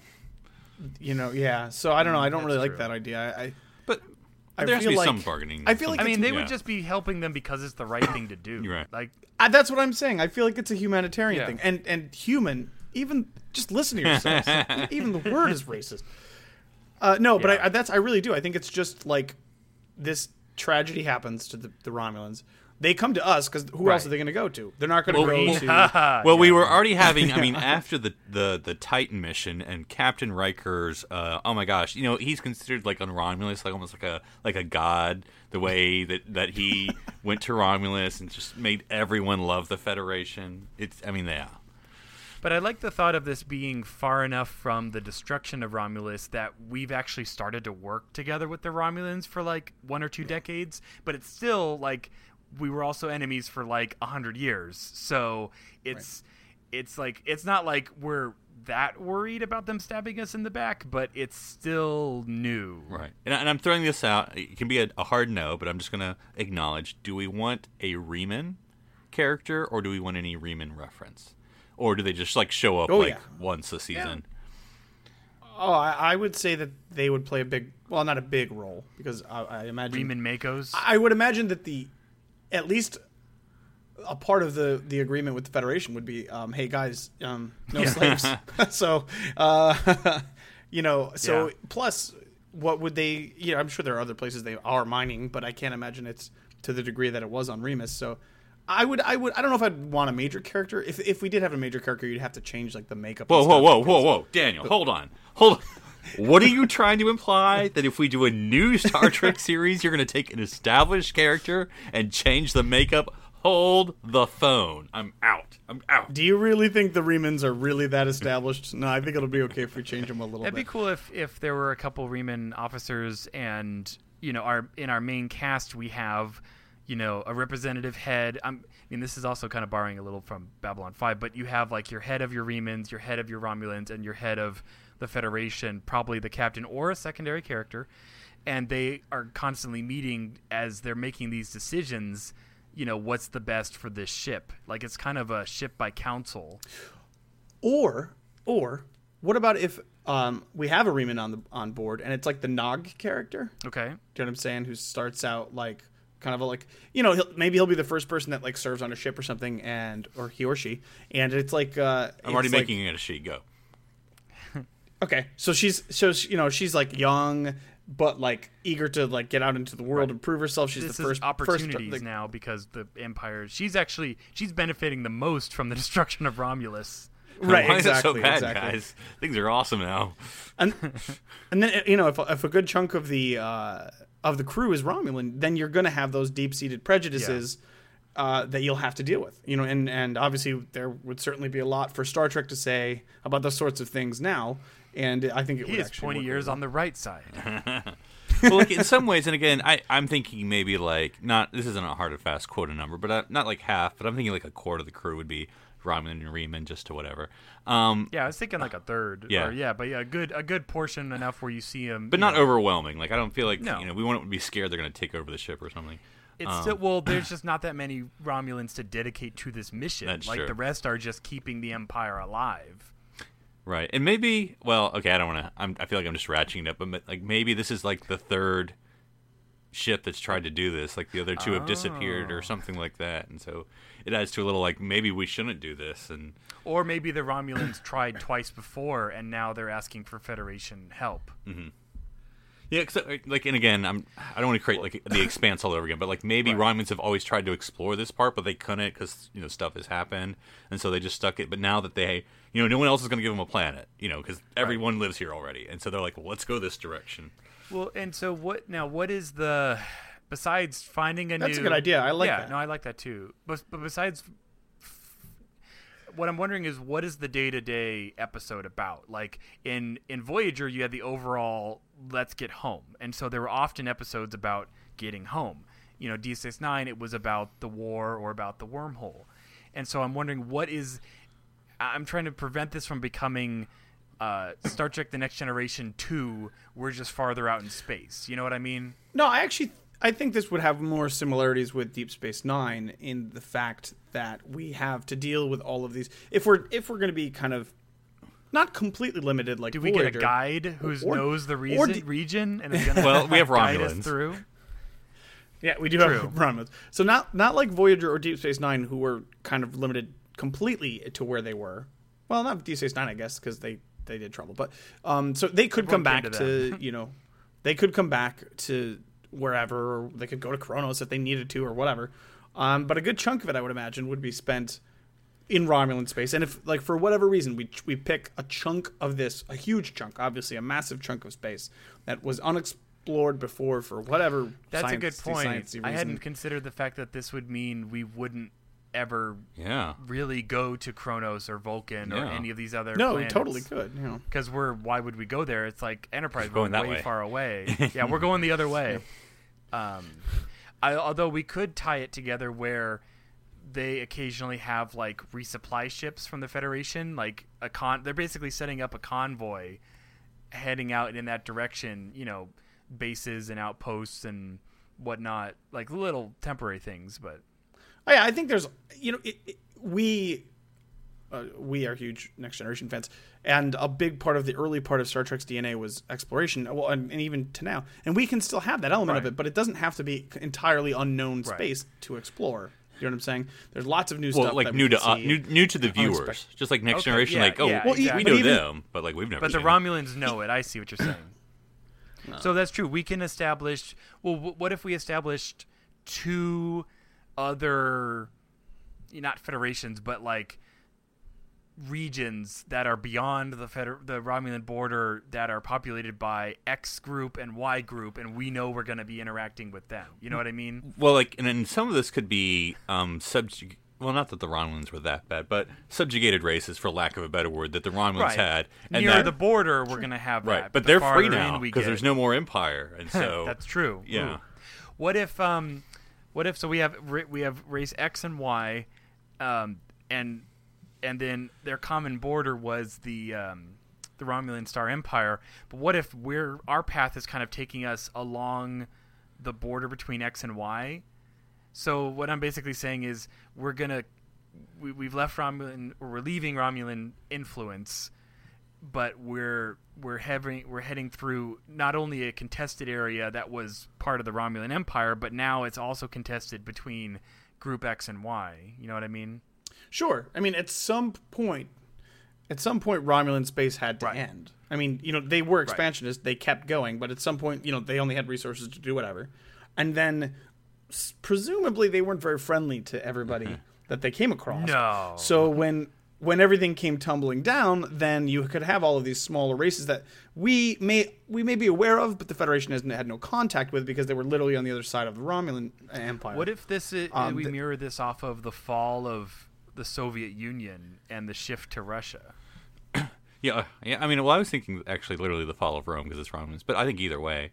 so I don't know, I don't really like that idea. There has to be some bargaining. I feel like they would just be helping them because it's the right thing to do. You're right. Like that's what I'm saying. I feel like it's a humanitarian thing, and human. Even just listen to yourselves. Even the word is racist. But I really do. I think it's just like this tragedy happens to the Romulans. They come to us because who else are they going to go to? They're not going to go to. Well, we were already having. I mean, after the Titan mission and Captain Riker's. Oh my gosh, he's considered like on Romulus, like almost like a god. The way that he went to Romulus and just made everyone love the Federation. But I like the thought of this being far enough from the destruction of Romulus that we've actually started to work together with the Romulans for like 1 or 2 decades. But it's still like. We were also enemies for like 100 years, so it's like it's not like we're that worried about them stabbing us in the back, but it's still new, right? And I'm throwing this out. It can be a hard no, but I'm just going to acknowledge: do we want a Riemann character, or do we want any Riemann reference, or do they just like show up once a season? Yeah. Oh, I would say that they would play not a big role, because I imagine Riemann Makos. I would imagine that at least a part of the agreement with the Federation would be, hey guys, no slaves. So, plus what would they, I'm sure there are other places they are mining, but I can't imagine it's to the degree that it was on Remus. So I don't know if I'd want a major character. If we did have a major character, you'd have to change like the makeup. Whoa. Daniel, hold on. What are you trying to imply? That if we do a new Star Trek series, you're going to take an established character and change the makeup? Hold the phone. I'm out. Do you really think the Riemanns are really that established? No, I think it'll be okay if we change them a little bit. It'd be cool if there were a couple Riemann officers and, in our main cast we have, a representative head. This is also kind of borrowing a little from Babylon 5, but you have like your head of your Riemanns, your head of your Romulans, and your head of the Federation, probably the captain or a secondary character, and they are constantly meeting as they're making these decisions. What's the best for this ship? Like it's kind of a ship by council. Or what about if we have a Riemann on board and it's like the Nog character? Okay, do you know what I'm saying? Who starts out like kind of maybe he'll be the first person that like serves on a ship or something, or he or she, and it's like I'm already making it a she. Go. Okay, so she's like young, but like eager to like get out into the world and prove herself. She's the first opportunities now because the Empire. She's benefiting the most from the destruction of Romulus. Right, why exactly. Is it so bad, guys? Things are awesome now. And then if a good chunk of the crew is Romulan, then you're going to have those deep-seated prejudices that you'll have to deal with. And obviously there would certainly be a lot for Star Trek to say about those sorts of things now. And I think he would is 20 years on the right side. Well, like in some ways, and again, I'm thinking maybe like not. This isn't a hard and fast quota number, but not like half. But I'm thinking like a quarter of the crew would be Romulan and Reman, just to whatever. Yeah, I was thinking like a third. Yeah. But a good portion enough where you see them. But not overwhelming. Like I don't feel like No. we won't be scared they're going to take over the ship or something. It's still there's just not that many Romulans to dedicate to this mission. That's like true. the rest are just keeping the Empire alive. Right, and maybe. Well, okay, I don't want to. I feel like I'm just ratcheting it up, but like maybe this is like the third ship that's tried to do this. Like the other two have disappeared or something like that, and so it adds to a little like maybe we shouldn't do this. And Or maybe the Romulans tried twice before and now they're asking for Federation help. yeah, cause, like, and again, I don't want to create like the Expanse all over again, but like maybe Romulans have always tried to explore this part, but they couldn't because stuff has happened, and so they just stuck it. But now that they, no one else is going to give them a planet, because everyone lives here already, and so they're like, well, let's go this direction. Well, and so what is the besides finding a new? That's a good idea. I like yeah, that. no, I like that too. But besides, what I'm wondering is what is the day-to-day episode about? Like in Voyager, you had the overall let's get home, and so there were often episodes about getting home. D6-9, it was about the war or about the wormhole, and so I'm wondering I'm trying to prevent this from becoming Star Trek: The Next Generation 2. We're just farther out in space. You know what I mean? No, I think this would have more similarities with Deep Space Nine in the fact that we have to deal with all of these. If we're going to be kind of not completely limited, like Do we Voyager, get a guide who knows the region and is going to Well, we have guide us Romulans. through? Yeah, we do True. have Romulans. So not like Voyager or Deep Space Nine, who were kind of limited completely to where they were. Well, not Deep Space Nine, I guess, because they did trouble. But so they could come back to they could come back to wherever, or they could go to Kronos if they needed to, or whatever. But a good chunk of it, I would imagine, would be spent in Romulan space. And if, like, for whatever reason, we pick a chunk of this, a huge chunk, obviously a massive chunk of space that was unexplored before for whatever. That's a good point. sciencey I reason. hadn't considered the fact that this would mean we wouldn't ever Yeah. really go to Kronos or Vulcan or Yeah. any of these other No, we planets. totally could. Because why would we go there? It's like Enterprise, We're going we're that way way. far away. Yeah, we're going the other way. Although we could tie it together where they occasionally have like resupply ships from the Federation, like they're basically setting up a convoy heading out in that direction, bases and outposts and whatnot, like little temporary things, but Oh, yeah, I think there's, we are huge Next Generation fans, and a big part of the early part of Star Trek's DNA was exploration, well, and even to now. And we can still have that element of Right. it, but it doesn't have to be entirely unknown Right. space to explore. You know what I'm saying? There's lots of new Well, stuff like that new we to can see. new to the viewers, Unexpected. just like Next Okay, Generation. yeah, like, oh, yeah, we exactly. know But even- them, but like we've never. But the seen them. Romulans know it. I see what you're saying. So that's true. We can establish. Well, what if we established two other, not federations, but like regions that are beyond the Romulan border that are populated by X group and Y group, and we know we're going to be interacting with them. You know what I mean? Well, like, and then some of this could be Well, not that the Romulans were that bad, but subjugated races, for lack of a better word, that the Romulans Right. had. And Near that- the border, we're going to have right, that. but the they're free farther now in we because get- there's no more empire, and so That's true. Yeah. Ooh. What if so we have race X and Y, and then their common border was the Romulan Star Empire. But what if our path is kind of taking us along the border between X and Y? So what I'm basically saying is we've left Romulan, or we're leaving Romulan influence, but we're heading through not only a contested area that was part of the Romulan Empire, but now it's also contested between Group X and Y. You know what I mean? Sure. I mean, at some point, Romulan space had to Right. end. I mean, they were expansionists; they kept going, but at some point, they only had resources to do whatever, and then presumably they weren't very friendly to everybody that they came across. No. So when everything came tumbling down, then you could have all of these smaller races that we may be aware of, but the Federation had no contact with because they were literally on the other side of the Romulan Empire. What if we mirror this off of the fall of the Soviet Union and the shift to Russia? Yeah. I mean, well, I was thinking actually literally the fall of Rome because it's Romulans, but I think either way.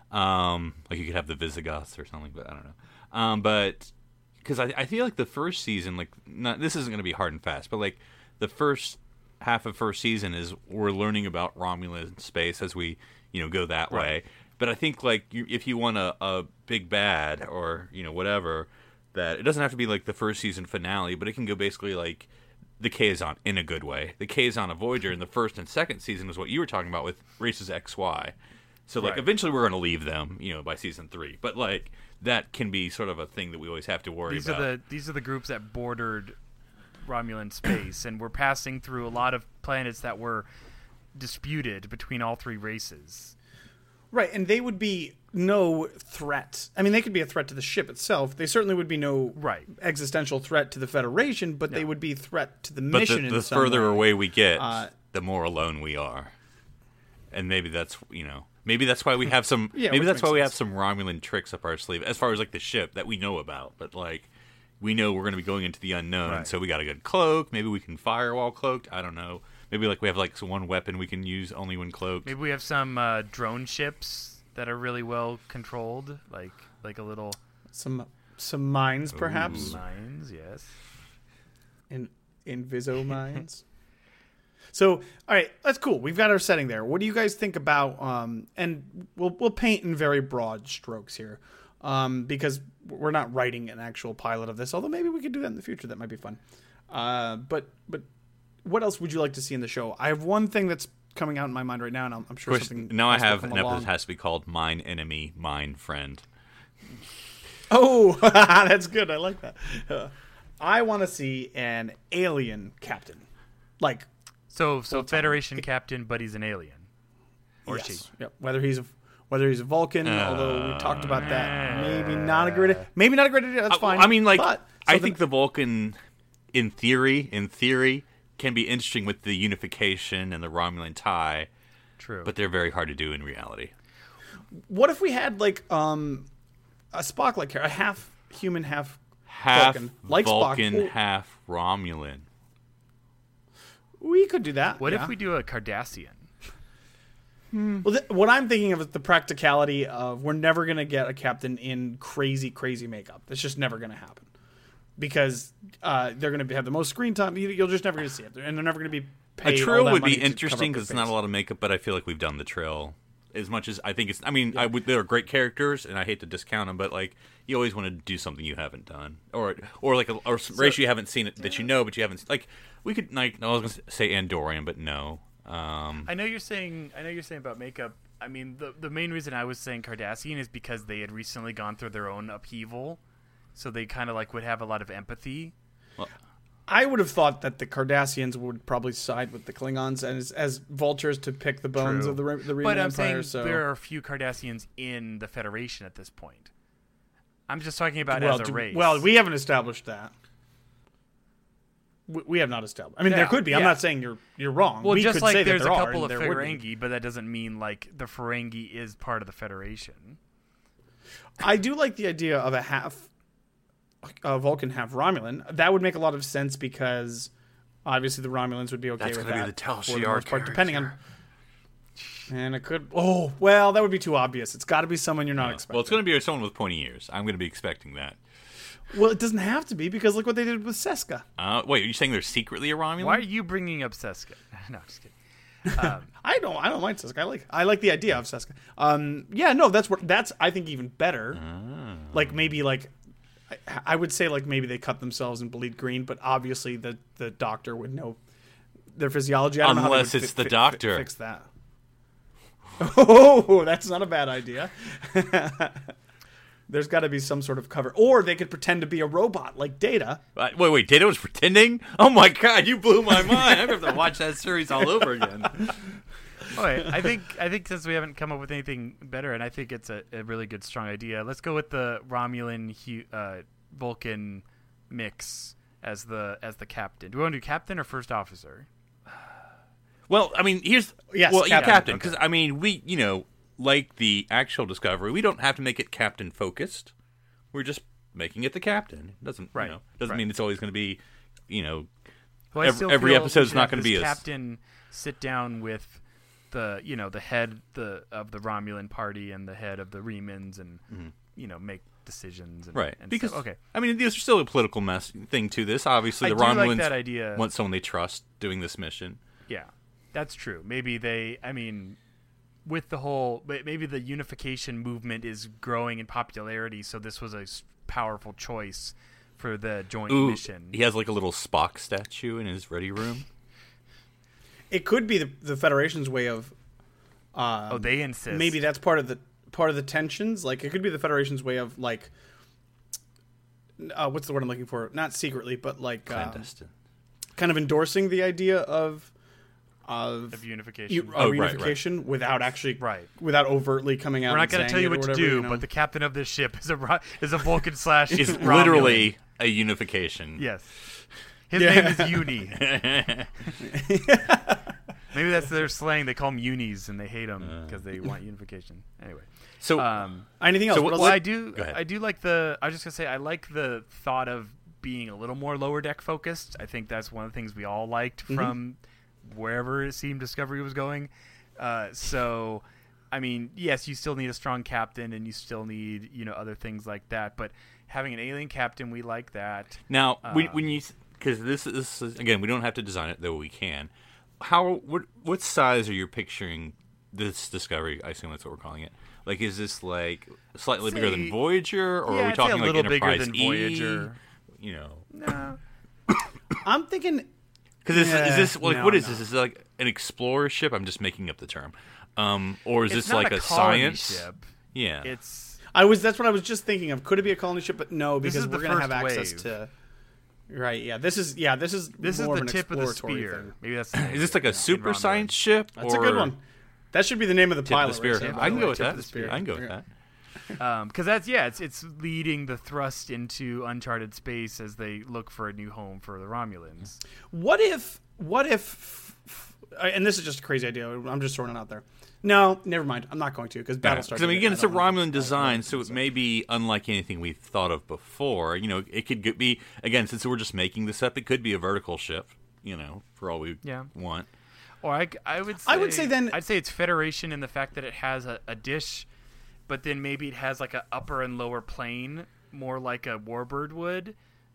Like you could have the Visigoths or something, but I don't know. But because I feel like the first season, like this isn't going to be hard and fast, but like the first half of first season is we're learning about Romulan space as we go that way. But I think like if you want a big bad or whatever, that it doesn't have to be like the first season finale, but it can go basically like the Kazon in a good way. The Kazon of Voyager in the first and second season is what you were talking about with races XY. So like eventually we're going to leave them, by season 3. But like that can be sort of a thing that we always have to worry about. These are the groups that bordered Romulan space, and we're passing through a lot of planets that were disputed between all 3 races. Right, and they would be no threat. I mean, they could be a threat to the ship itself. They certainly would be no existential threat to the Federation, but they would be a threat to the mission in some way. The further away we get, the more alone we are. And maybe that's, maybe that's why we have some maybe that's why we have some Romulan tricks up our sleeve as far as like the ship that we know about, but like we know we're going to be going into the unknown, so we got a good cloak. Maybe we can fire while cloaked. I don't know. Maybe like we have like one weapon we can use only when cloaked. Maybe we have some drone ships that are really well controlled, like a little some mines perhaps. Mines, yes. Inviso mines. So, all right, that's cool. We've got our setting there. What do you guys think about? And we'll paint in very broad strokes here, because we're not writing an actual pilot of this. Although maybe we could do that in the future. That might be fun. But what else would you like to see in the show? I have one thing that's coming out in my mind right now, and I'm sure something. Now I have an episode that has to be called "Mine Enemy, Mine Friend." Oh, that's good. I like that. I want to see an alien captain, like. So Federation captain, but he's an alien, or she. Yep. Whether he's a Vulcan, although we talked about that, maybe not a great idea. That's fine. I mean, like, I think the Vulcan, in theory, can be interesting with the unification and the Romulan tie. True, but they're very hard to do in reality. What if we had like a Spock-like character, a half human, half Vulcan, like Vulcan, Spock, half Romulan? We could do that. What if we do a Cardassian? Well, what I'm thinking of is the practicality of we're never going to get a captain in crazy, crazy makeup. That's just never going to happen. Because they're going to have the most screen time. You're just never going to see it. And they're never going to be paid. A trill would be interesting because it's not a lot of makeup, but I feel like we've done the trill. As much as I think it's... I mean, they're great characters, and I hate to discount them, but like you always want to do something you haven't done. Or like a race you haven't seen it that you know, but you haven't... Like, we could... Like, I was going to say Andorian, but no. I know you're saying about makeup. I mean, the main reason I was saying Cardassian is because they had recently gone through their own upheaval, so they kind of like would have a lot of empathy. Well, I would have thought that the Cardassians would probably side with the Klingons as vultures to pick the bones of the Reman But I'm Empire. saying there are a few Cardassians in the Federation at this point. I'm just talking about as a race. Well, we haven't established that. We have not established. I mean, there could be. I'm not saying you're wrong. Well, we just could like say there's that a there couple of are, and there would be. Ferengi, but that doesn't mean like the Ferengi is part of the Federation. I do like the idea of a half Vulcan, half Romulan. That would make a lot of sense because obviously the Romulans would be okay with that. That's going to be the Tal for the Shiar most part, character. depending on. And it could. Oh well, that would be too obvious. It's got to be someone you're not expecting. Well, it's going to be someone with pointy ears. I'm going to be expecting that. Well, it doesn't have to be because look what they did with Seska. Wait, are you saying they're secretly a Romulan? Why are you bringing up Seska? No, I'm just kidding. I don't mind Seska. I like the idea of Seska. That's I think even better. Like maybe like I would say like maybe they cut themselves and bleed green, but obviously the doctor would know their physiology. I don't know how Unless it's the doctor. Fix that. Oh, that's not a bad idea. There's got to be some sort of cover. Or they could pretend to be a robot like Data. Wait, Data was pretending? Oh my god, you blew my mind. I'm going to have to watch that series all over again. Wait, I think since we haven't come up with anything better, and I think it's a really good, strong idea, let's go with the Romulan Vulcan mix as the captain. Do we want to do captain or first officer? Well, I mean, captain. Because, I mean, we, like the actual Discovery, we don't have to make it captain focused. We're just making it the captain. It doesn't mean it's always going to be, Well, every episode's not going to be captain sit down with the head of the Romulan party and the head of the Remans and make decisions and, right. and Because stuff. Okay, I mean, there's still a political thing to this. Obviously, I the do like Romulans that idea. want someone they trust doing this mission. Yeah, that's true. Maybe with the whole, maybe the unification movement is growing in popularity, so this was a powerful choice for the joint mission. He has like a little Spock statue in his ready room. It could be the Federation's way of. They insist. Maybe that's part of the tensions. Like it could be the Federation's way of like. What's the word I'm looking for? Not secretly, but like Clandestine. kind of endorsing the idea of unification. Unification without actually without overtly coming out. We're not going to tell you what to do, but the captain of this ship is a Vulcan / is Romulan. literally a unification. Yes, his name is Uni. Maybe that's their slang. They call them unis, and they hate them because they want unification. Anyway, So anything else? so What else? well, Go ahead. I do like the. I was just gonna say I like the thought of being a little more lower deck focused. I think that's one of the things we all liked from wherever it seemed Discovery was going. So, I mean, yes, you still need a strong captain, and you still need other things like that. But having an alien captain, we like that. now, when you because this is again, we don't have to design it though we can. What size are you picturing this Discovery? I assume that's what we're calling it. Like, is this like slightly bigger than Voyager, or are we I'd say talking a like little bigger Enterprise than E? Voyager. No. I'm thinking. Because is this like no, what is no. this? Is it like an explorer ship? I'm just making up the term. Or is It's this not like a colony science ship. Yeah. It's That's what I was just thinking of. Could it be a colony ship? But no, This because is the we're going to have first access wave. to. Right. Yeah. This is this is more the of an tip of the exploratory spear. thing. Maybe that's Is this like a super Romulan. science ship? That's or a good one. That should be the name of the Tip of pilot. the spear. right? I can go with Tip that. of the spear. I can go with that. Because it's leading the thrust into uncharted space as they look for a new home for the Romulans. What if? And this is just a crazy idea. I'm just throwing it out there. No, never mind. I'm not going to because Battlestar. Because I mean, again, it's a Romulan design, so it may be unlike anything we've thought of before. It could be again, since we're just making this up, it could be a vertical ship. For all we want. Or I would say then I'd say it's Federation in the fact that it has a dish, but then maybe it has like a upper and lower plane, more like a Warbird would.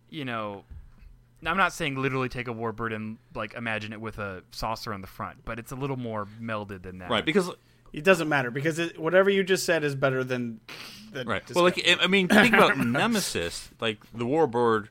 I'm not saying literally take a Warbird and like imagine it with a saucer on the front, but it's a little more melded than that. Right, because it doesn't matter because whatever you just said is better than right. Well, like I mean, think about Nemesis, like the Warbird.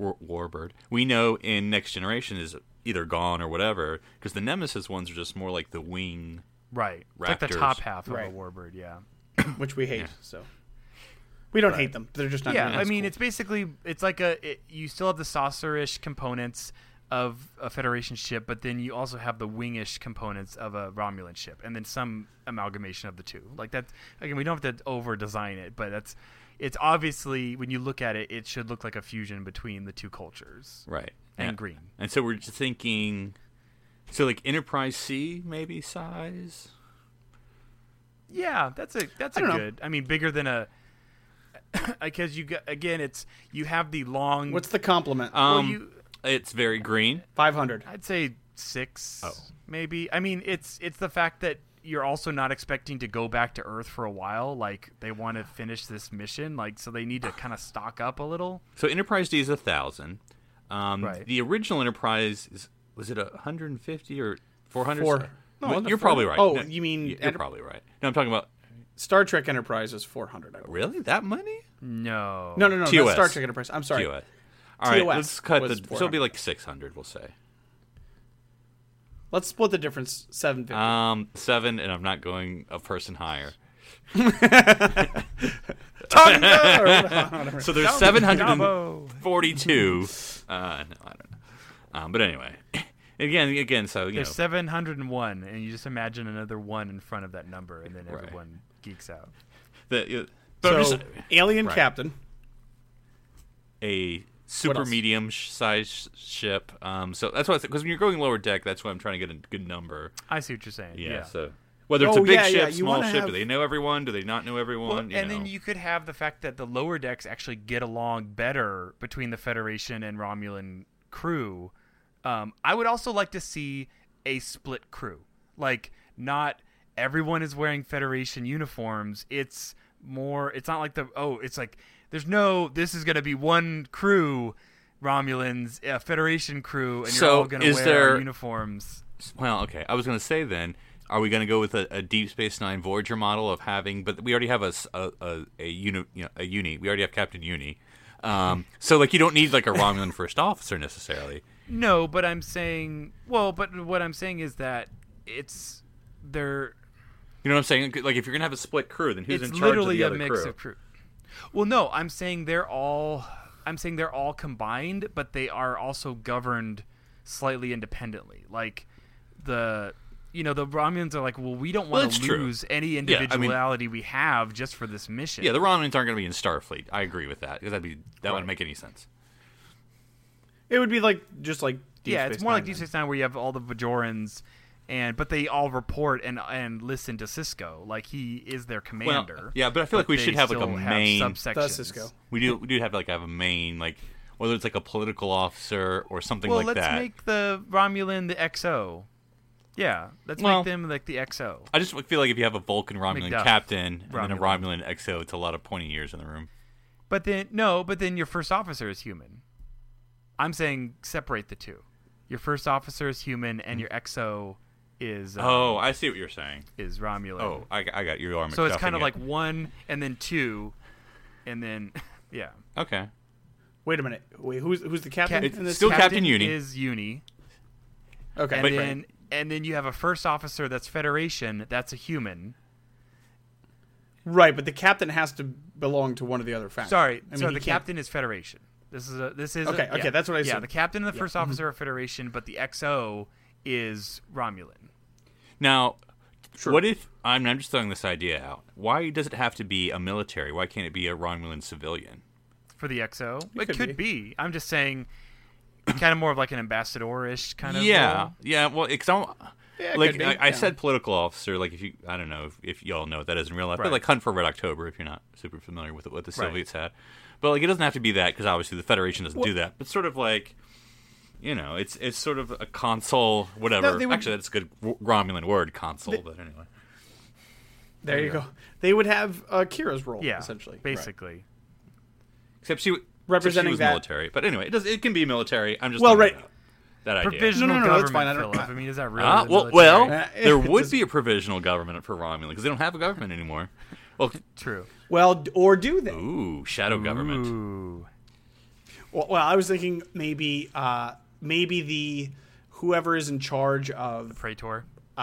We know in Next Generation is either gone or whatever because the Nemesis ones are just more like the wing. Right, it's like the Raptors. top half of Right. a Warbird. Yeah. which we hate. So we don't hate them. They're just not. Yeah, doing I mean, cool. it's basically it's like you still have the saucer-ish components of a Federation ship, but then you also have the wingish components of a Romulan ship, and then some amalgamation of the two. Like that. Again, we don't have to over-design it, but it's obviously when you look at it, it should look like a fusion between the two cultures. Right. And green. And so we're just thinking, so like Enterprise C maybe size. Yeah, that's a good. I mean, bigger than a. Because you have the long. What's the compliment? It's very green. 500. I'd say 6. Oh. Maybe. I mean, it's the fact that you're also not expecting to go back to Earth for a while. Like they want to finish this mission, like so they need to kind of stock up a little. So Enterprise D is 1,000. Right. The original Enterprise was it 150 or 400? Four. No, Well, the you're four- probably right. Oh, No, you mean you're probably right. No, I'm talking about Star Trek Enterprise is 400. I believe. really that money? No. No. That's TOS. Star Trek Enterprise. I'm sorry. TOS. All right, TOS let's cut was the. So it'll be 400. like 600. We'll say. Let's split the difference. 750. 7, and I'm not going a person higher. Tonga! Or whatever. So there's 742. No, I don't know. But anyway, again. So There's 701, and you just imagine another 1 in front of that number, and then everyone geeks out. but So, I'm just, alien right. captain. a super else? medium size ship. So that's what because when you're going lower deck, that's why I'm trying to get a good number. I see what you're saying. Yeah. So whether it's Oh, a big yeah, ship, yeah, you small wanna ship, have- do they know everyone? Do they not know everyone? Well, and then you could have the fact that the lower decks actually get along better between the Federation and Romulan crew. I would also like to see a split crew, like not everyone is wearing Federation uniforms. It's not like it's like this is going to be one crew, Romulans, a Federation crew, and you're all going to wear our uniforms. Well, okay. I was going to say then, are we going to go with a Deep Space Nine Voyager model of having? But we already have a uni. We already have Captain Uni. So like you don't need like a Romulan first officer necessarily. No, but I'm saying. Well, but what I'm saying is that they're. You know what I'm saying? Like if you're going to have a split crew, then who's in charge literally of the other a mix crew? of crew. Well, no, I'm saying they're all combined, but they are also governed slightly independently. Like the Romulans are like, well, we don't want to lose any individuality we have just for this mission. Yeah, the Romulans aren't going to be in Starfleet. I agree with that because that wouldn't make any sense. It would be like just like Deep Space it's more Nine like Deep Space Nine where you have all the Bajorans. But they all report and listen to Sisko, like he is their commander. Well, yeah, but I feel like we should have like a main subsections. The Sisko. We do have a main, like whether it's like a political officer or something like that. Well, let's make the Romulan the XO. Yeah, let's make them like the XO. I just feel like if you have a Vulcan Romulan McDuff. captain and then a Romulan XO, it's a lot of pointy ears in the room. But then your first officer is human. I'm saying separate the two. Your first officer is human, and your XO is I see what you're saying. Is Romulan. Oh, I got your arm. So it's kind of like 1 and then 2 and then yeah. Okay. Wait a minute. Wait, who's the captain? It's in this? still Captain Uni. Is Uni. Okay. And then you have a first officer that's Federation, that's a human. Right, but the captain has to belong to one of the other factions. Sorry, I mean, the captain is Federation. This is okay. Okay, that's what I said. Yeah, the captain and the first officer are Federation, but the XO is Romulan. Now, Sure. what if I'm just throwing this idea out? Why does it have to be a military? Why can't it be a Romulan civilian? For the XO, It it could be. I'm just saying, kind of more of like an ambassador-ish kind of. Role. Yeah. Well, it like could be, I said, political officer. Like if you, I don't know if y'all know what that is in real life, but like Hunt for Red October. If you're not super familiar with what the Soviets had, but like it doesn't have to be that because obviously the Federation doesn't do that. But sort of like, it's sort of a consul, whatever. No, Actually, that's a good Romulan word, consul. But anyway, there you go. They would have Kira's role, essentially, basically. Right. Except she representing was that military. But anyway, it can be military. I'm just that idea. Provisional No, that's fine. government, Philip. I mean, is that really? There would be a provisional government for Romulan because they don't have a government anymore. Well, true. Well, or do they? Ooh, shadow government. Ooh. Well, I was thinking maybe the whoever is in charge of The Praetor.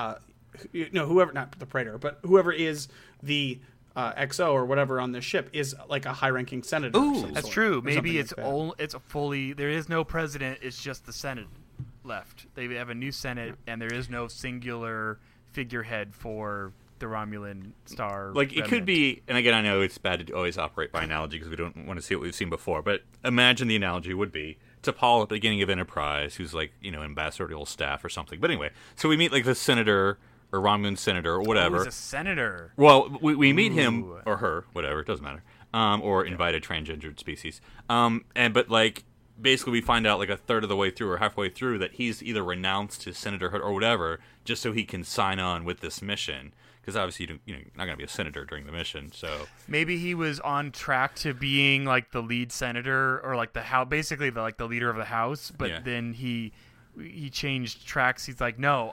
whoever, not the Praetor, but whoever is the XO or whatever on this ship is like a high-ranking senator. Ooh, That's true. or Maybe something it's fully. There is no president. It's just the Senate left. They have a new Senate, and there is no singular figurehead for the Romulan star. Like it remnant. could be, and again, I know it's bad to always operate by analogy because we don't want to see what we've seen before. But imagine the analogy would be T'Pol at the beginning of Enterprise, who's like ambassadorial staff or something. But anyway, so we meet like the senator or Romulan senator or whatever. He's a senator. Well, we meet him or her, whatever, it doesn't matter. Or invited transgendered species. But like basically we find out like a third of the way through or halfway through that he's either renounced his senatorhood or whatever just so he can sign on with this mission. Because obviously you're not going to be a senator during the mission, so maybe he was on track to being like the lead senator or like basically the leader of the House. But then he changed tracks. He's like, no,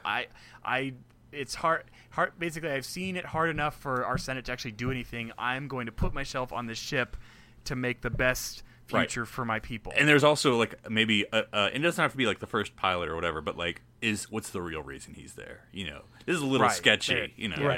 it's hard. Basically, I've seen it hard enough for our Senate to actually do anything. I'm going to put myself on this ship to make the best future for my people. And there's also like maybe it doesn't have to be like the first pilot or whatever, but like what's the real reason he's there? This is a little sketchy.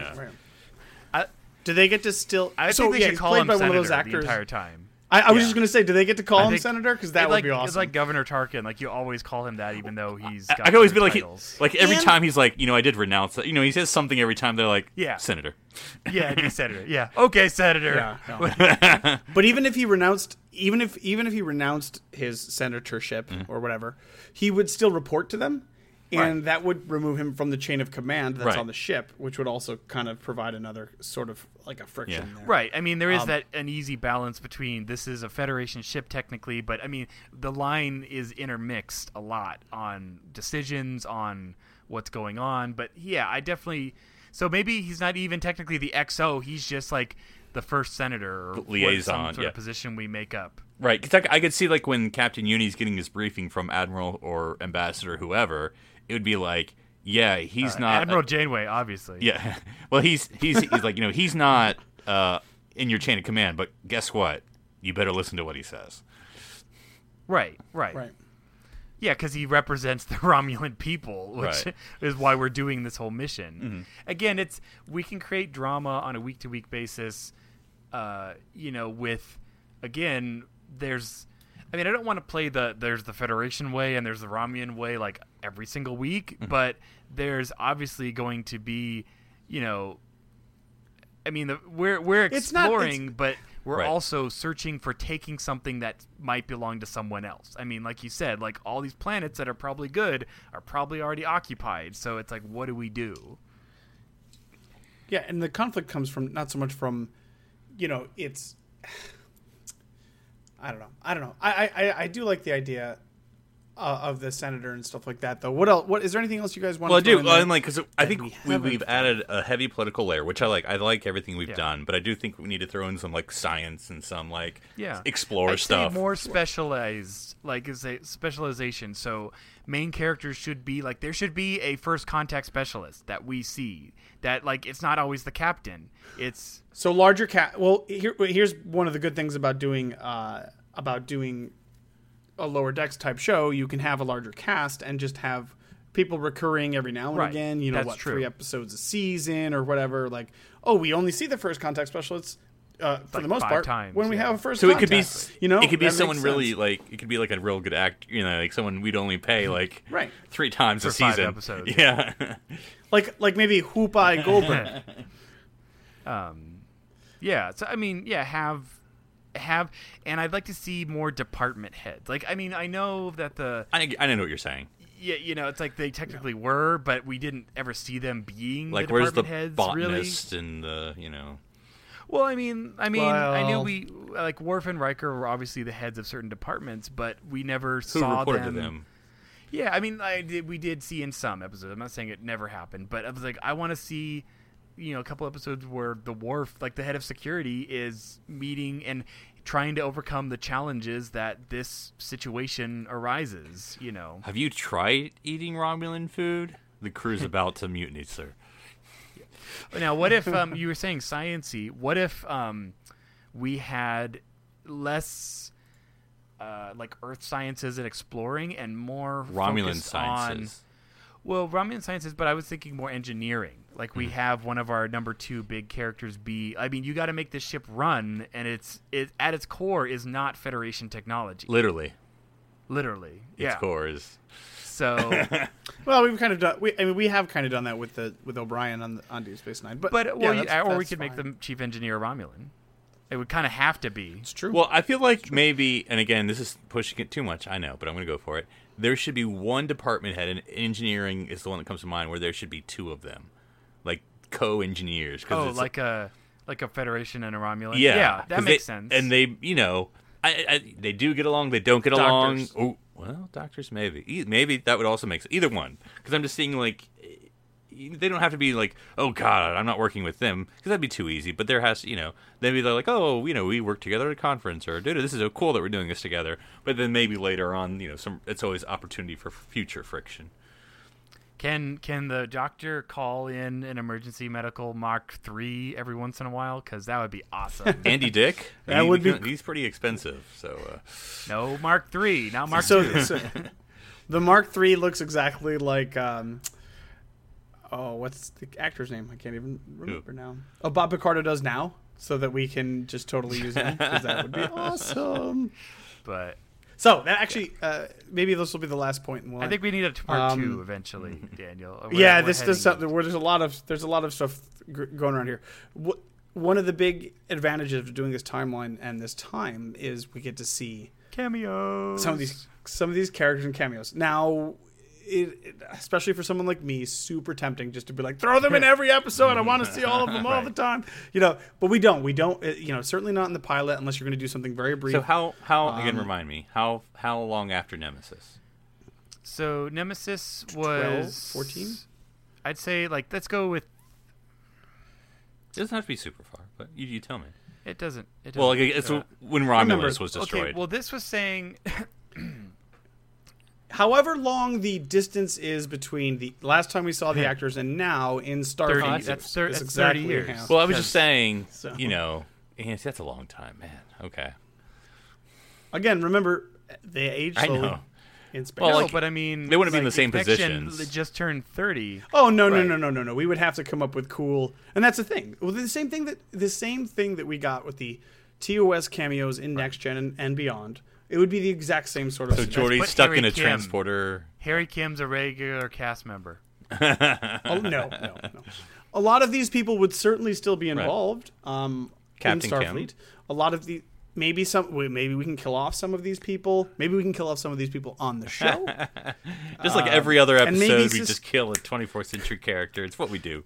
Right. Do they get to still? I think they should call him by senator one of those actors the entire time. I was just going to say, do they get to call him senator? Because that would be awesome. It's like Governor Tarkin. Like you always call him that, even though he's. Got I could always be titles. like every time he's like, I did renounce that. He says something every time. They're like, senator. Yeah, be senator. Yeah, okay, senator. Yeah, but even if he renounced, even if he renounced his senatorship or whatever, he would still report to them. And that would remove him from the chain of command that's on the ship, which would also kind of provide another sort of like a friction there. Right. I mean, there is an easy balance between this is a Federation ship technically, but I mean, the line is intermixed a lot on decisions, on what's going on. But yeah, I definitely, So maybe he's not even technically the XO. He's just like the first senator or liaison, some sort of position we make up. Right, because I could see like when Captain Uni's getting his briefing from Admiral or Ambassador, whoever, it would be like, yeah, he's not Admiral Janeway, obviously. Yeah, well, he's like, he's not in your chain of command, but guess what? You better listen to what he says. Right. Yeah, because he represents the Romulan people, which is why we're doing this whole mission. Mm-hmm. Again, we can create drama on a week-to-week basis, with, again, I don't want to play there's the Federation way and there's the Romulan way, like, every single week, but there's obviously going to be, we're exploring, but we're also searching for taking something that might belong to someone else. I mean, like you said, like all these planets that are probably good are probably already occupied. So it's like, what do we do? Yeah, and the conflict comes from not so much from, it's. I don't know. I do like the idea of the senator and stuff like that, though. What else? Is there anything else you guys want? Well, to I do. I'm like, because I think we've haven't added a heavy political layer, which I like. I like everything we've done, but I do think we need to throw in some like science and some like explorer I'd stuff. Say more specialized, like is a specialization. So main characters should be like there should be a first contact specialist that we see. That like it's not always the captain. It's so larger Well, here's one of the good things about doing a lower decks type show. You can have a larger cast and just have people recurring every now and again. That's true. 3 episodes a season or whatever. Like, we only see the first contact specialists for like the most 5 part times, when we have a first. So contact. it could be that someone makes really sense. like it could be like a real good act. like someone we'd only pay like 3 times For a season. 5 episodes. Yeah. like maybe Hoopa Goldberg. So have and I'd like to see more department heads. Like I know that I know what you're saying. Yeah, it's like they technically were, but we didn't ever see them being Like the where's the department heads, botanist and the Well, I knew we like Worf and Riker were obviously the heads of certain departments, but we never who saw reported them. to them. Yeah, we did see in some episodes. I'm not saying it never happened, but I was like, I want to see, a couple episodes where the Worf, like the head of security, is meeting and trying to overcome the challenges that this situation arises. Have you tried eating Romulan food? The crew's about to mutiny, sir. Now, what if you were saying science-y? What if we had less like Earth sciences and exploring and more Romulan focused sciences? Romulan sciences, but I was thinking more engineering. Like we have one of our number 2 big characters be. I mean, you got to make this ship run, and it at its core is not Federation technology. Literally, its core is. So, well, we've kind of done. We have kind of done that with O'Brien on Deep Space Nine. But or we could make them chief engineer Romulan. It would kind of have to be. It's true. Well, I feel like maybe, and again, this is pushing it too much. I know, but I'm going to go for it. There should be one department head, and engineering is the one that comes to mind, where there should be 2 of them, like co-engineers. Like a Federation and a Romulan. Yeah, that makes sense. And they, they do get along. They don't get along. Oh, well, doctors maybe that would also make sense. Either one, because I'm just seeing like they don't have to be like, oh God, I'm not working with them, because that'd be too easy. But there has, maybe they're like, oh, we work together at a conference, or dude, this is so cool that we're doing this together. But then maybe later on, it's always opportunity for future friction. Can the doctor call in an emergency medical Mark III every once in a while? Because that would be awesome. Andy Dick, would be. He's pretty expensive, so. No, Mark III, not Mark II. So the Mark III looks exactly like. What's the actor's name? I can't even remember now. Oh, Bob Picardo does now, so that we can just totally use him, because that would be awesome. But so that actually, maybe this will be the last point. I think we need a part 2 eventually, Daniel. This does something where there's a lot of stuff going around here. One of the big advantages of doing this timeline and this time is we get to see cameos. Some of these characters and cameos. Now, especially for someone like me, super tempting just to be like, throw them in every episode. I want to see all of them all the time. But we don't. Certainly not in the pilot, unless you're going to do something very brief. So how again, remind me, how long after Nemesis? So Nemesis was 12, 14? I'd say, like, let's go with It doesn't have to be super far, but you tell me. It doesn't. It Well, doesn't. like, it's when Romulus was Okay, destroyed. well, this was saying. However long the distance is between the last time we saw the actors and now in Starfleet, 30, is that's exactly 30 years. how- Well, I was just saying, So- that's a long time, man. Okay. Again, remember they age I slowly know. in space. Well, No, like, but I mean, they wouldn't be in like, the same Next Gen positions. just turned 30. Oh no Right. no! We would have to come up with cool, and that's the thing. Well, the same thing that we got with the TOS cameos in Next Gen and beyond. It would be the exact same sort of. So scenario. Geordi's put stuck Harry in a Kim. transporter. Harry Kim's a regular cast member. Oh no. A lot of these people would certainly still be involved. Captain in Kim. Starfleet. A lot of the maybe we can kill off some of these people. Maybe we can kill off some of these people on the show. Just like every other and maybe episode, we Sis- just kill a 24th century character. It's what we do.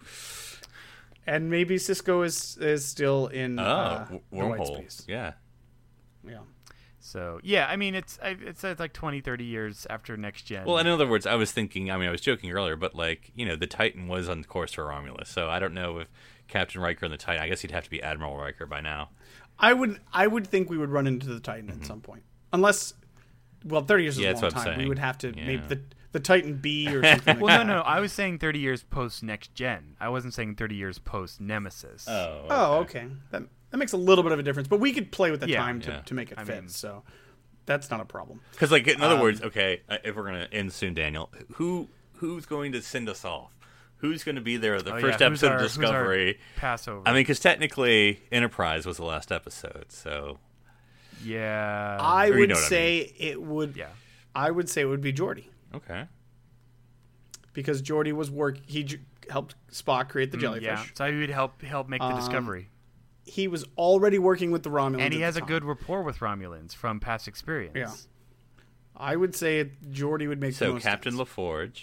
And maybe Cisco is still in the white wormhole. space. Yeah. Yeah. So yeah, I mean, it's like 20, 30 years after Next Gen. Well, in other words, I was thinking. I mean, I was joking earlier, but like the Titan was on course for Romulus, so I don't know if Captain Riker and the Titan. I guess he'd have to be Admiral Riker by now. I would think we would run into the Titan at some point, unless 30 years is Yeah, a that's long what I'm time. We saying. would have to Yeah. maybe the Titan B or something. like well, that. no, I was saying 30 years post Next Gen. I wasn't saying 30 years post Nemesis. Oh, okay. That makes a little bit of a difference, but we could play with the Yeah. time Yeah. to make it I fit. mean- So that's not a problem. Because, like, in other words, okay, if we're gonna end soon, Daniel, who's going to send us off? Who's going to be there at the first episode of Discovery? Passover. I mean, because technically, Enterprise was the last episode, so yeah. I Or you would know what I say it would. yeah. I would say it would be Geordi okay. because Geordi was helped Spock create the jellyfish. Yeah. So he would help make the Discovery. He was already working with the Romulans, And he at has the a time. good rapport with Romulans from past experience. Yeah. I would say Geordi would make the So most Captain sense. LaForge.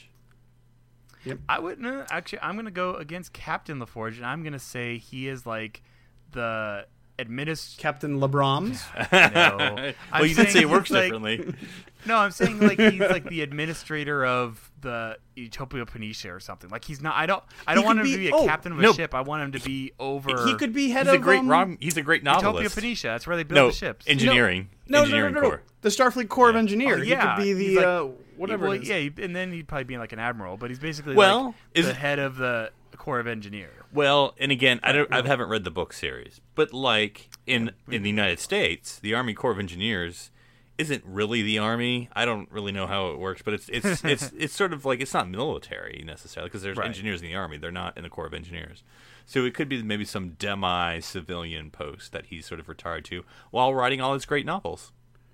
I would actually. I'm going to go against Captain LaForge, and I'm going to say he is like the Captain LeBrahms. No, Well, you did say it works like, differently. No, I'm saying like he's like the administrator of the Utopia Phoenicia or something. Like he's not. I don't want him to be a captain of a ship. I want him to be over. He could be head He's a of great he's a great Utopia novelist. Phoenicia. That's where they build No, the ships. engineering. No. Engineering Corps. The Starfleet Corps of Engineers. Oh, yeah. He could be He's the like- whatever. Well, it is. yeah, and then he'd probably be like an admiral, but he's basically Well, like the head of the Corps of Engineer. Well, and again, I haven't read the book series, but like in the United States, the Army Corps of Engineers isn't really the Army. I don't really know how it works, but it's sort of like it's not military necessarily because there's Right. engineers in the Army. They're not in the Corps of Engineers. So it could be maybe some demi-civilian post that he's sort of retired to while writing all his great novels.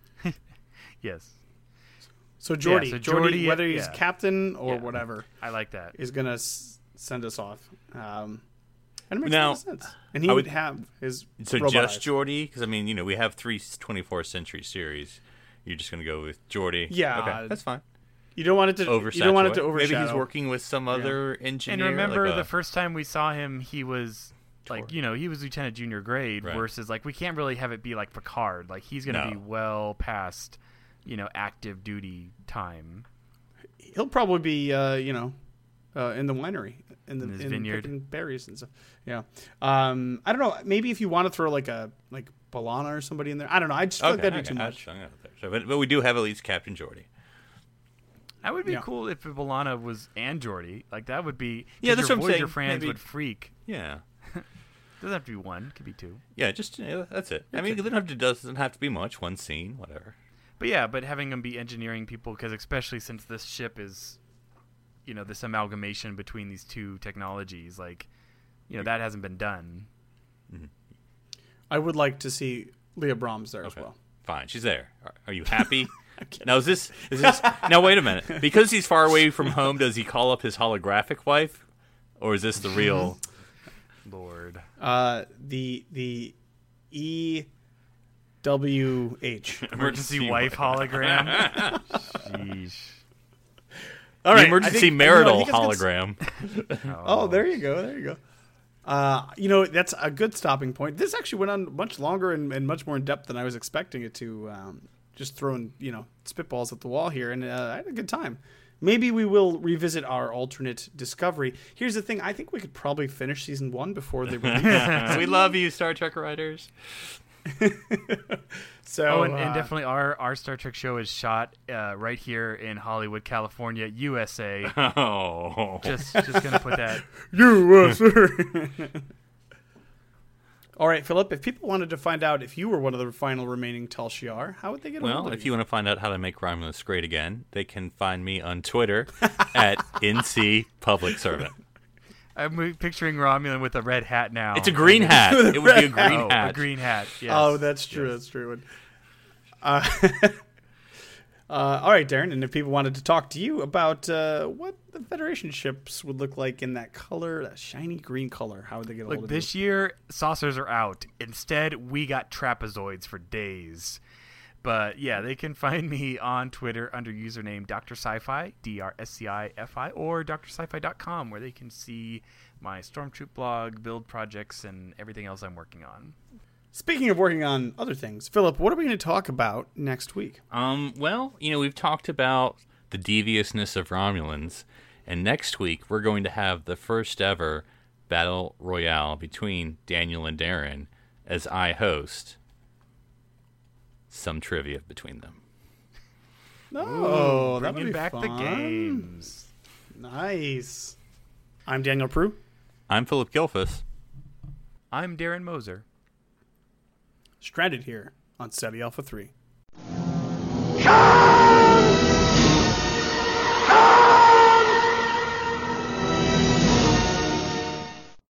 Yes, So Geordi, so Geordi, Geordi, whether he's yeah. captain or Yeah. whatever, I like that. is gonna send us off. And it makes Now, a lot of sense. And he I would would- have his So robot just eyes. Geordi? Because, I mean, we have 3 24th century series. You're just going to go with Geordi? Yeah. Okay, that's fine. You don't want it to Overshadow. You don't want it to overshadow. Maybe he's working with some other And engineer. remember, like the first time we saw him, he was like, Tor. he was lieutenant junior grade. Right. Versus like we can't really have it be like Picard. Like he's gonna No. be well past, active duty time. He'll probably be in the winery in his in vineyard. picking berries and stuff. Yeah. I don't know. Maybe if you want to throw like B'Elanna or somebody in there. I don't know. I just feel like that'd be too much. But we do have at least Captain Geordi. That would be Yeah. cool if B'Elanna was and Geordi. Like that would be. Yeah, 'cause that's your what I'm saying. Voyager fans Maybe- would freak. Yeah. Doesn't have to be one. It could be two. Yeah, just that's it. I mean, it doesn't have to be much. One scene, whatever. But yeah, but having them be engineering people, because especially since this ship is, this amalgamation between these two technologies, like, that hasn't been done. I would like to see Leah Brahms there as Okay. well. Fine, she's there. Are you happy? Now is this now? Wait a minute. Because he's far away from home, does he call up his holographic wife, or is this the real? Lord. The EWH. Emergency wife hologram. Sheesh. All The right, emergency I think marital it's good hologram. Oh, there you go. There you go. That's a good stopping point. This actually went on much longer and much more in depth than I was expecting it to. Just throwing, spitballs at the wall here, and I had a good time. maybe we will revisit our alternate Discovery. Here's the thing. I think we could probably finish season 1 before they release. We love you, Star Trek writers. So, and definitely our Star Trek show is shot right here in Hollywood, California, USA. Oh. Just gonna put that. All right, Philip, if people wanted to find out if you were one of the final remaining Tal Shiar, how would they get a hold Well, of if you want to find out how to make Romulus great again, they can find me on Twitter at NC Public Servant. I'm picturing Romulan with a red hat now. It's a green hat. It would be a green Oh, hat. a green hat. Yes. Oh, that's true. Yes. That's true. All right, Darren, and if people wanted to talk to you about what the Federation ships would look like in that color, that shiny green color, how would they get a hold Look, of this year saucers are out. Instead, we got trapezoids for days. But yeah, they can find me on Twitter under username Dr. Sci-Fi, DRSCIFI, or drsci-fi.com, where they can see my Stormtroop blog, build projects, and everything else I'm working on. Speaking of working on other things, Philip, what are we going to talk about next week? Well, we've talked about the deviousness of Romulans, and next week we're going to have the first ever battle royale between Daniel and Darren as I host some trivia between them. Oh, that would Bringing be back fun. the games. Nice. I'm Daniel Prue. I'm Philip Gilfus. I'm Darren Moser. Stranded here on SETI Alpha 3. Come!